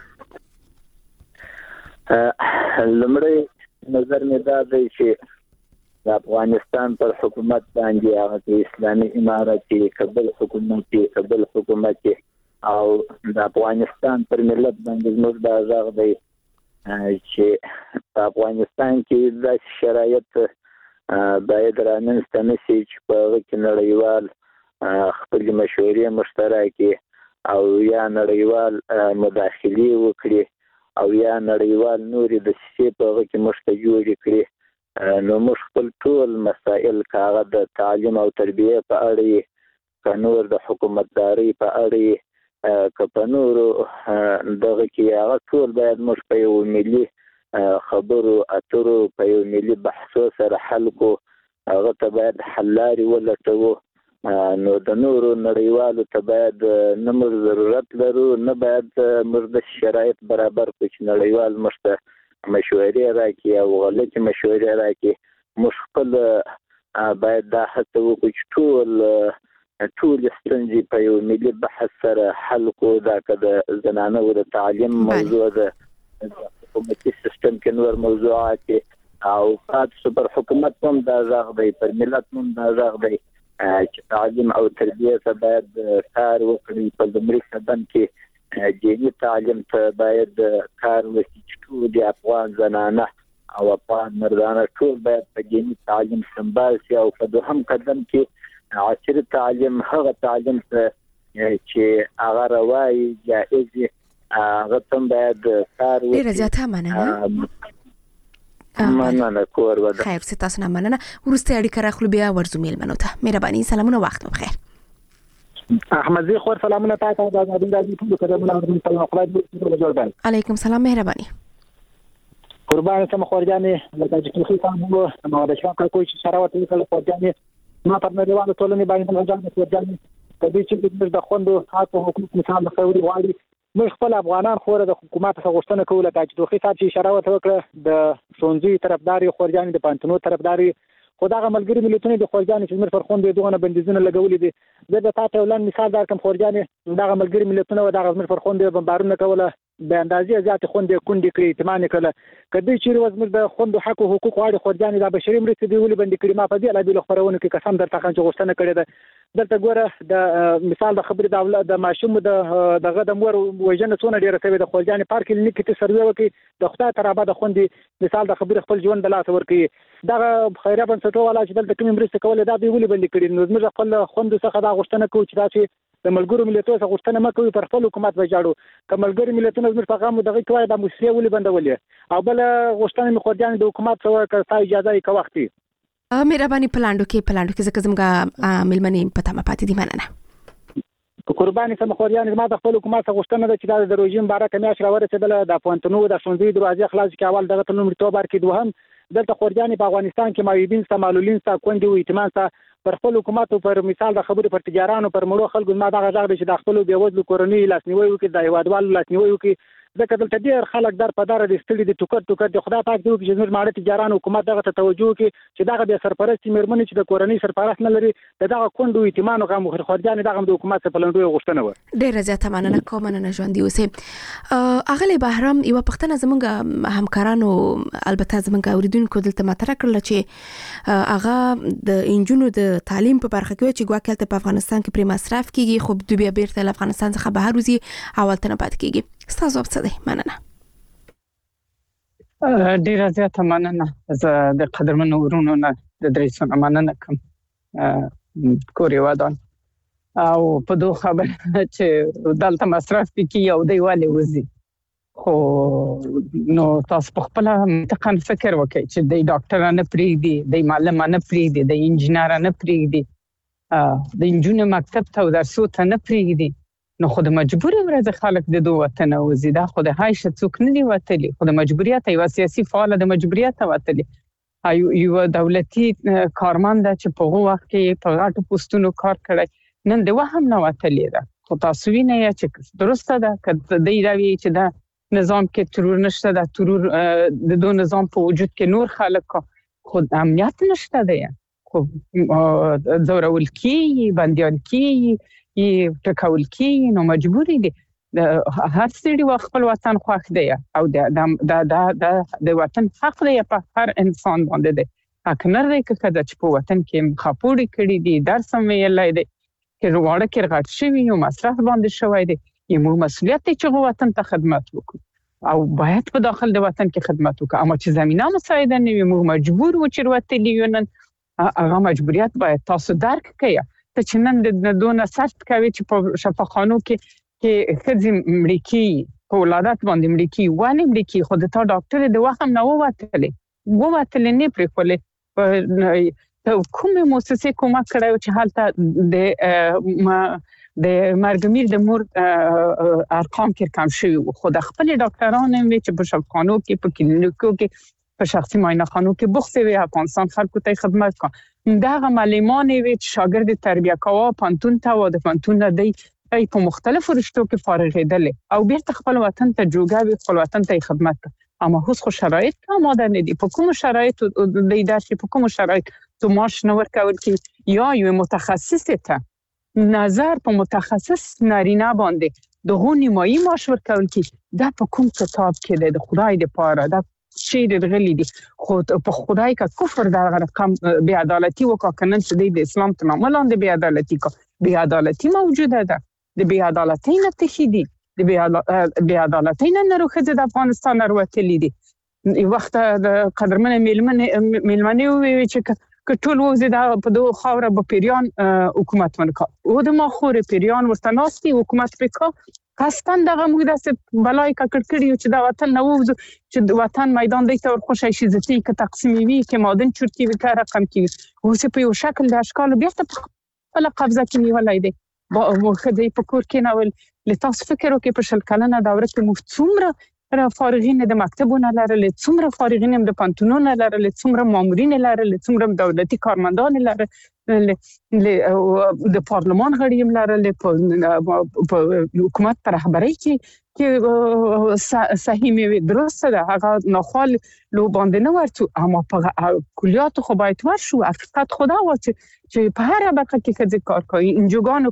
لمړی نظر مې دا دی چې د افغانستان پر حکومت باندې هغه اسلامي امارت کابل حکومت او د افغانستان پر ملت باندې زموږ د ازاغ دی چې په افغانستان کې د شرایط باید رامنځته نشي چې په هغه کې نړیوال خپل مشورې مشترکې او یا نړیوال مداخلې وکړي او یا نړیوال نورې د سیسې په هغه کې مشته جوړې کړي. نو موږ خپل ټول مسائل کاغه د تعلیم او تربیه په اړه که نور د حکومتداري په اړه که په نورو دغه کې هغه ټول باید موږ په یو ملي خبرو اترو په یو ملي بحثو سره حل کو، هغه ته باید حل لارې ولټوو. نو د نورو نړیوالو ته باید نه موږ ضرورت لرو، نه باید موږ د شرایط برابر کړو چې نړیوال موږ ته مشورې راکړي او غلطې مشورې راکړي. موږ خپل باید دا هڅه وکړو چې ټول ستونزې په یو ملي بحث سره حل کړو. دا که د زنانو د تعلیم موضوع ده، حکومتي سیستم کې نور موضوعات او تاسو پر حکومت هم دا ځاغ دی، پر ملت هم دا ځاغ دی چې تعلیم او تربیه ته باید کار وکړي. په لومړي قدم کې دیني تعلیم ته باید کار وکړي چې ټول د افغان زنانه او افغان مردانه ټول باید په دیني تعلیم سمبال شي. او په دوهم قدم کې عصري تعلیم هغه تعلیم ته چې هغه روایي جائز هغه ته باید کار وکړي. ډیره زیاته مننه کور وده. خیر ستاسو تاسو نه مننه. ورسته اړیکه راخلو بیا ورزو میلمنو ته. مهرباني سلامونه، وخت مو بخیر. احمد زی خور سلامونه تاسو ته د ازادي ټول کډمونه ورته خپل جوړ کړل. علیکم سلام، مهرباني. قربان سم خورجانې لکه چې خو تاسو نو د شاکر کوی چې سره وته کله خورجانې ما پر نړیوالو ټولنې باندې ځان خورجانې کدي چې د خوندو حق او حقوق مثال د خوري واړي. موږ خپل افغانان خو د حکومت څخه غوښتنه کوله چې دوی صاحب چې اشاره وکړه د شونځي طرفداري خورجانې د پانتونو طرفداري خدای ملګری ملتونه د خورجانې چې موږ پر خوندې دغه بندیزونه لګولې دي. زه د تاسو ولن مثال درکم خورجانې دغه ملګری ملتونه و دغه موږ پر خوندې بمبارونه کوله به اندازې زیات خوندې کندې کړې اعتماد کړه. کدی چې وزمر د خوندو حق او حقوق واړي خورجانې د بشري مرستې دی ولې بندي کړي. ما په دې اړه د خبرونه کې قسم درته خان چې غوښتنه کړې ده. دلته ګوره د مثال د خبرې د اولاد د ماشوم دغه د مور وژنه څونه ډیره شوی د خورجانې پارک کلینیک کې سروې وکړي د خدای تر آباد خوندې مثال د خبرې خپل ژوند د لاس ورکړي. دغه خیریه بنسټو والا چې دلته کوم مرسته کوله دا دی ولې بندي کړي. نو موږ خپل خوندو څخه دا غوښتنه کوو چې تاسو د ملګرو ملتونو څخه غوښتنه مکوي پر خپل حکومت وجاړو. که ملګري ملتونو زموږ په غو دغه کوي د مسلې ولې بندولې او بل غوښتنه مې خورجانې د حکومت څخه که اجازه یې کا وختي. مهرباني پلاندو کې زکه زمګه ملمنې پته ما پاتې دي. مننه. قرباني سم خورجانې ما د خپل حکومت څخه غوښتنه ده چې د روژیم باره کمیا شر ورسېدل د پونتونو د شونځي دروازې خلاص کې اول دغه تلوم ریټوبر کې دوهم دلته خورجانې په افغانستان کې مایبین استعمالولین ستا کوندې او اعتماد ستا پر خپل حکومت او پر مثال د خبرې پر تجارانو پر مړو خلکو ما دغه ځای چې د خپل بیوزلو کورنۍ لاسنیوي وکړي د هیوادوالو لاسنیوي وکړي ځکه دلته ډیر خلک در په دار د ستړي د ټوکر د خدای پاک دوی چې زموږ ماړه تجاران حکومت دغه ته توجه کوي چې دغه به سرپرستی مېرمنې چې د کورنۍ سرپرست نه لري دغه کندو ایتمانو غو خورجان دغه د حکومت په لندوي غوښتنه و. ډیر زیاته مننه کوم نه ژوندۍ اوسه. اغلی بهرام یو پښتنه زمونږ همکارانو البته زمونږ اوریدونکو دلته مطرح کړل چې هغه د انجونو د تعلیم په برخه کې چې ګواکلته په افغانستان کې پر مصرف کیږي خو دوی بیا بیرته افغانستان څخه بهر وځي اولتنه پات کیږي. ستاسو څه دی؟ مننه. ډیر زیاته مننه. زه د قدرمنو ورونو نه د درېڅو مننه کوم کوري ودان او په دوه خبر چې دلته مصرف کیږي او دی والي وځي خو نو تاسو په خپل منطقه فکر وکړئ چې د ډاکټر نه پریږدي د معلم نه پریږدي د انجنیر نه پریږدي د انجونو مکتب ته درسو ته نه پریږدي نو خود مجبور ورته خلک د دوه وطن وځي دا خود هايش څوک نه دی وتلی خود مجبوریت یو سیاسي فعال د مجبوریت وتلی یو دولتي کارمند چې په هغه وخت کې په غاټو پوسټونو کار کړی نن د وهم نه وتلی دا خو تاسو وینئ چې درسته ده کله د ایراوی چې دا نظام کې ترور نشته دا ترور د دوه نظام په وجود کې نور خلک خود امنیت نشته دی خو زورول کی بنديان کی ټکول کی نو مجبوری دي هر څړي خپل وطن خوښ دی او د وطن حق دی په هر انسان باندې دی حق نه دی چې په وطن کې خپوري کړی دي درس ویلای دی چې وړه کې غټ شوی یو مصرف باندې شوی دی یو مسؤلیت چې وطن ته خدمت وکړو او باید په داخل د وطن کې خدمت وکړو اما چې زمينه مساعده نه وي موږ مجبور و چې وروته لیونن هغه مجبوریت باید تاسو درک کړئ چې نن د دونه سخت کوي چې په شفاخانو کې خځې مړکی په ولادت باندې مړکی وانه مړکی خو د تا ډاکټر د وهم نه ووتل نه پرې کولې ته کومه مؤسسه کومه کړو چې حالت د مرګمیر د مور ارقام کې کم شوی خو د خپل ډاکټرانو چې په شفاخانو کې په کلینیکو کې په شخصي معاینخانو کې بوخته وي افغانستان خلکو ته خدمت کوي دغه معلمان وي چې شاګرد تربیه کوي پانتون ته و د پانتون د په مختلفو رشتو کې فارغېدل او بیرته خپل وطن ته جوګه خپل وطن ته خدمت کوي اما هوس خو شرایط آماده نه دي په کوم شرایط د ادارې په کوم شرایط تو ماش نو ورکول کې یا یو متخصص ته نظر په متخصص نارینه باندې د غونی مایی ماش ورکول کې دا په کوم کتاب کې د خدای د پاره دا شي د غلي دي خو په خدای کا کفر دا رقم بی عدالتي وکړنن چې د اسلام ته معاملان د بی عدالتي کا بی عدالتي موجوده ده د بی عدالتي نه تخیدي د بی عدالتي نه روخه د افغانستان وروتلی دي وخت د قدرمن میلمنه وی چې ټول وزید په دوه خاوره په پیریان حکومت ونکړه او د ماخور پیریان ورته ناستي حکومت پکا قصدن دغه موږ د بلای کړکړی چې د وطن نو چې د وطن میدان د تور خوشی شي ځتي ک تقسیمي وي کې مادن چورتي وکړه رقم کې او څه په یو شکل د اشکال بیا ته په قبضه کې نیولای دي مو خدای په کور کې نو لتاس فکر وکړي په شل کلنه دوره کې مفتومره را فارغین د مکتبونو لرل څومره فارغین د پانتونونو لرل څومره مامورین لرل څومره دولتي کارمندان لرل د پارلمان غړي لرل په حکومت پر رهبری کې صحیح می درسته ده هغه نخال لو باندې نه ورته اما په کلیات خو باید ورشو حقیقت خدا و چې په هر برخه کې کځي کار کوي انجوګانو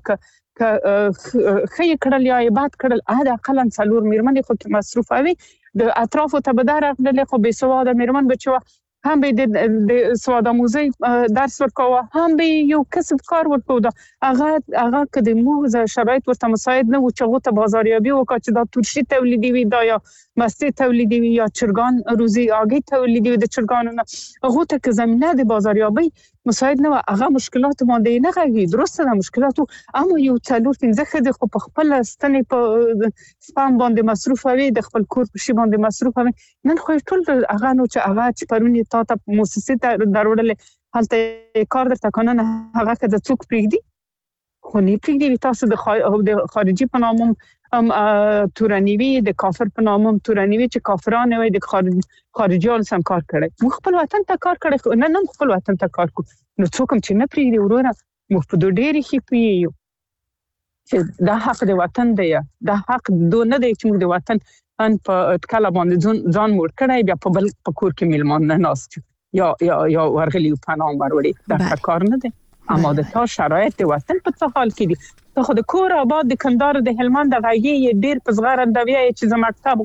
خې کړل یا عبادت کړل اده اقلا څلور میرمنې خو مصروف اوي د اطرافو ته به درغله خو به سواده میرمن بچو هم به د سواد آموزی درس ورکوه هم به یو کسب کار ورکوه هغه که د موزه شرایط ورته مساعد نه و چې هغه ته بازاریابي وکړي چې دا تورشي تولیدي وي دا یا مستي تولیدي وي یا چرګان روزي اگې تولیدي وي د چرګانو نه هغه ته که زمينه د بازاریابي مساعد نه هغه مشکلات باندې نه غوي درسته د مشکلات اما یو څلور پنځه خځې خو په خپل ستنې په سپام باندې مصروف وي د خپل کور په شی باندې مصروف وي نن خو ټول هغه نو چې هغه پرونی تا مؤسسه ته دروړل هلته کار درته کنه هغه که د څوک پریږدي خو نه پریږدي تاسو د خارجي په نامم تورانیوي د کافر په نامم تورانیوي چې کافرانه وي د خارجيان سم کار کړي مو خپل وطن ته کار کړي نه خپل وطن ته کار کو نو څوک چې نه پریږدي وروره مو په ډېری کې پیو چې دا حق د وطن دی دا حق دو نه دی چې موږ د وطن ان په کله باندې ځان مور کړای بیا په بل کور کې میلمان نه ناست یا ورغلی په نام وروړي دا کار نه دی اما د تا شرایط د وطن په څه حال کې دي ته خو د کور آباد د کندهار د هلمند د غږی ډیر په زغرندوی چې زما مکتب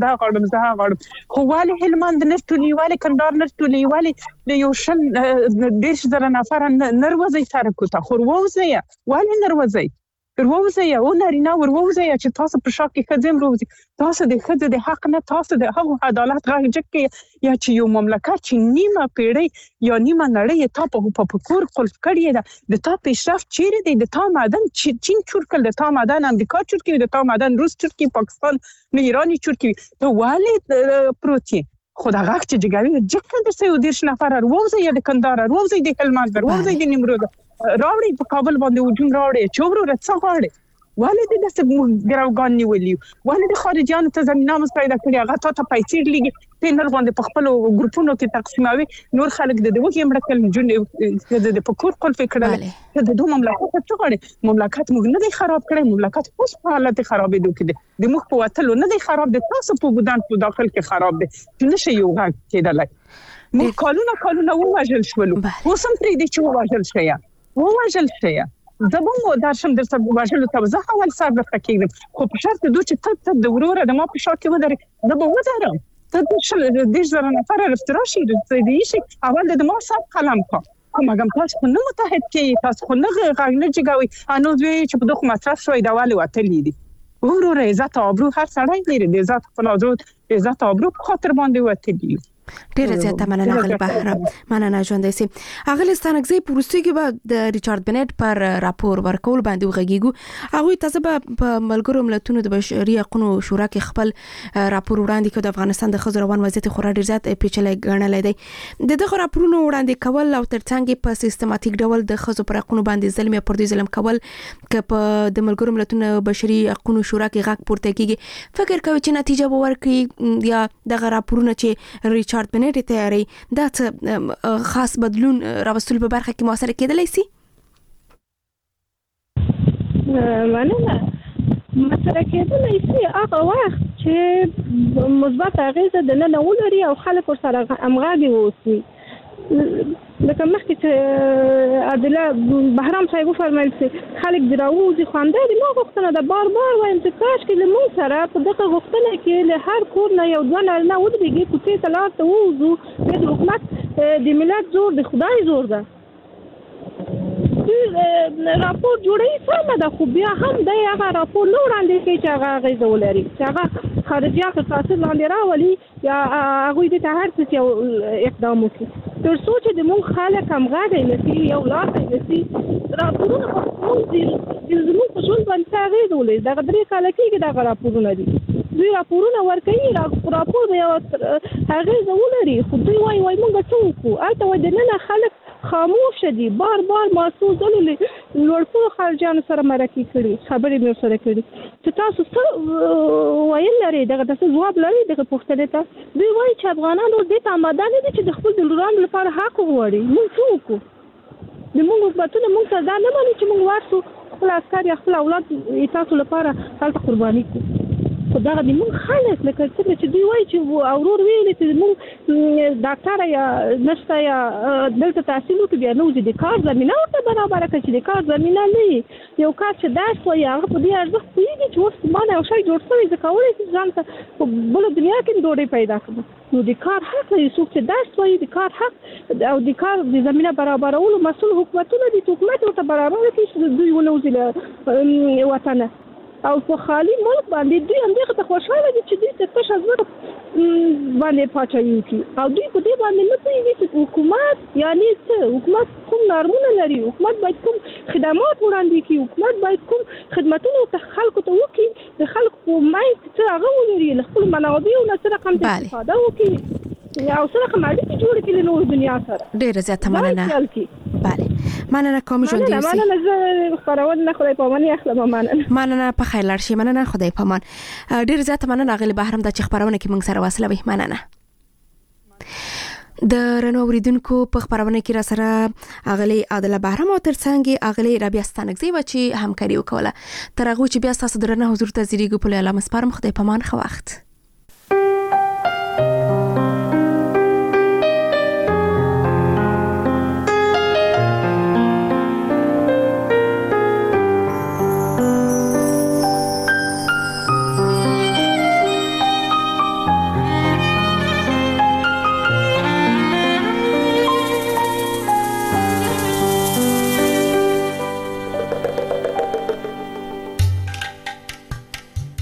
غړم خو والی هلمند نشټولي والی کندهار نشټولي والی د یو شن دیش زره نفر نروځي سره کوته خو وروځي والی نروځي ورو او نارینه ورو چې تاسو په شاک کې خدم روزي تاسو د خدای د حق نه تاسو د حق عدالت راځي یا چې یو مملکت چې نیمه پیړۍ یا نیمه نړۍ ته په کور قلف کړی ده د تا پیشرفت چیرې دی د تا معدن چین چورکل د تا معدن امریکا چورکی د تا معدن روس چورکی پاکستان نه ایرانی چورکی ته والی پروتي خدا غاک چې جګړه جکه د سې ودیش نفر وروځي د کندهار وروځي د هلمند وروځي د نیمروز راوړي په کابل باندې وجون راوړي چوبرو رڅ غاړي والد د ګراوګان نیولي والد خارجيانو ته زمينه مساعده کړي هغه ته پیسې لګي پینر باندې په خپل ګروپونو کې تقسیموي نور خلک د وګي مړکل جون د پکور قلف کړل د دوه مملکت څخه غړي مملکت موږ نه دی خراب کړی مملکت اوس په حالت خرابې دوه کې د مخ په وتلو نه دی خراب د تاسو په ګدان په داخل کې خراب دي چې نشي یو غاک کېدلای موږ کالونه وواجل شولو اوس هم پرې دي چې وواجل شي زبون درشم در سب واجل ته زه اول سر د فکر خو په شرط دوی چې ته د وروره د ما په شاک کې ودرې د به ودرم ته د زره نفر رفتراشي د دې شي اول د ما صاحب قلم کوم هغه تاسو نه متحد کې تاسو نه غږ نه جګوي انو دوی چې په دغه مطرح شوي د والي وتلې دي وروره عزت ابرو هر سړی لري د عزت خپل عزت ابرو خاطر باندې وتلې ډیره زیاته مننه غل بهرام مننه ژوندۍ سي اغلی ستانګزي پروستي کې به د ریچارډ بنټ پر راپور ورکول باندې وغږیږو هغه تاسو په ملګرو ملتونو د بشري حقوقو شورا کې خپل راپور وړاندې کړ د افغانستان د ښځو روان وضعیت خورا ډیر زیات پیچلې ګڼل دی دغه راپورونو وړاندې کول او ترڅنګ په سیستماتیک ډول د ښځو پر حقوقو باندې ظلم یا پر دوی ظلم کول ک په د ملګرو ملتونو بشري حقوقو شورا کې غږ پورته کیږي فکر کوي چې نتیجه به ورکړي یا دغه راپورونه چې ریچارډ بنټ تیاری دا خاص بدلون راوستل په برخه کې موثر کېدلی شي مننه مثلا کېدلی شي هغه وخت چې مثبت اغیزه د نه ولري او خلک سره همغږي ووسي لکه مخکې چې عادله بهرام صاحب فرمایل چې خلک دراوځي خوانده دي ما غوښتنه د بار وایم چې کاش کې له موږ سره په دغه غوښتنه کې له هر کور نه یو ځوان نه ودرېږي کوڅې ته لاړ ته ووځو د حکومت د ملت زور د خدای زور ده راپور جوړوي سمه ده خو بیا هم د هغه راپور نه وړاندې کوي چې هغه اغېزه ولري چې هغه خارجيات په تاثیر لاندې راولي یا هغوی د هر څه یو اقدام وکړي تر څو چې د موږ خلک همغږي نشي یو لاس نشي راپورونه په زموږ په ژوند باندې اغېزه ولري دغه درې کاله کېږي دغه راپورونه دي دوی راپورونه ورکوي راپور به یو اغېزه ولري خو دوی وایي موږ څه وکړو هلته وایي دننه خلک خاموش دي بار محسوس دي لوړپوړو خارجيانو سره مرکه کړي خبرې مې سره کړي چې تاسو څه وایي لري دغه تاسو جواب لري دغه پوښتنه ته دوی وایي چې افغانانو د ته آماده دي چې د خپل دلوران لپاره حق وغواړي موږ څه وکړو د موږ حکومتونه موږ ته دا نه ماني چې موږ ورسو خپل عسكر یا خپل اولاد تاسو لپاره هلته قرباني کړو خو دغه د موږ خلک لکه څنګه چې دوی وایي چې اورور ویلي چې موږ ډاکټر یا نشته یا دلته تحصیل وکړي بیا نو د کار زمینه ورته برابره کړي چې د کار زمینه نه یو کار چې درس وایي هغه په دې ارزښت پوهېږي چې اوس ما نه یو شی جوړ شوی زه کولی شم ځان ته په بله دنیا کې ډوډۍ پیدا کړم نو د کار حق لري څوک چې درس وایي د کار حق او د کار د زمینه برابرولو مسؤل حکومتونه دي چې حکومت ورته برابره کړي چې دوی ونوځي له وطنه او په خالي ملک باندې دوی همدغه ته خوشاله دي چې دوی ته تشه زړه باندې پاچاهي وکړي او دوی په دې باندې نه پوهېږي چې حکومت یعنې څه حکومت کوم نارمونه لري حکومت باید کوم خدمات وړاندې کړي حکومت باید کوم خدمتونه خلکو ته وکړي د خلکو په منځ کې څه هغه ولري له خپلو منابعو نه څه رقم استفاده وکړي او څه رقم اړیکې جوړې کړي له نورو دنیا سره ډېره زیاته مننه بله مننه کوم ژوندۍ اوسئ مننه زه خپرونه خدای پاماني اخلم مننه په خیر لاړ شئ مننه خدای پامان ډېر زیاته مننه غلی بهرام د خپرونه کې موږ سره واصله وي مننه د رنو اوریدونکو په خبرونه کې را سره اغلی عادله بهرام او ترڅنګ اغلی ربيع ستانګزي و چې همکاري وکوله تر هغه چې بیا تاسو درنه حضور ته زیریږو په لاله مسپارم خدای پامان خو وخت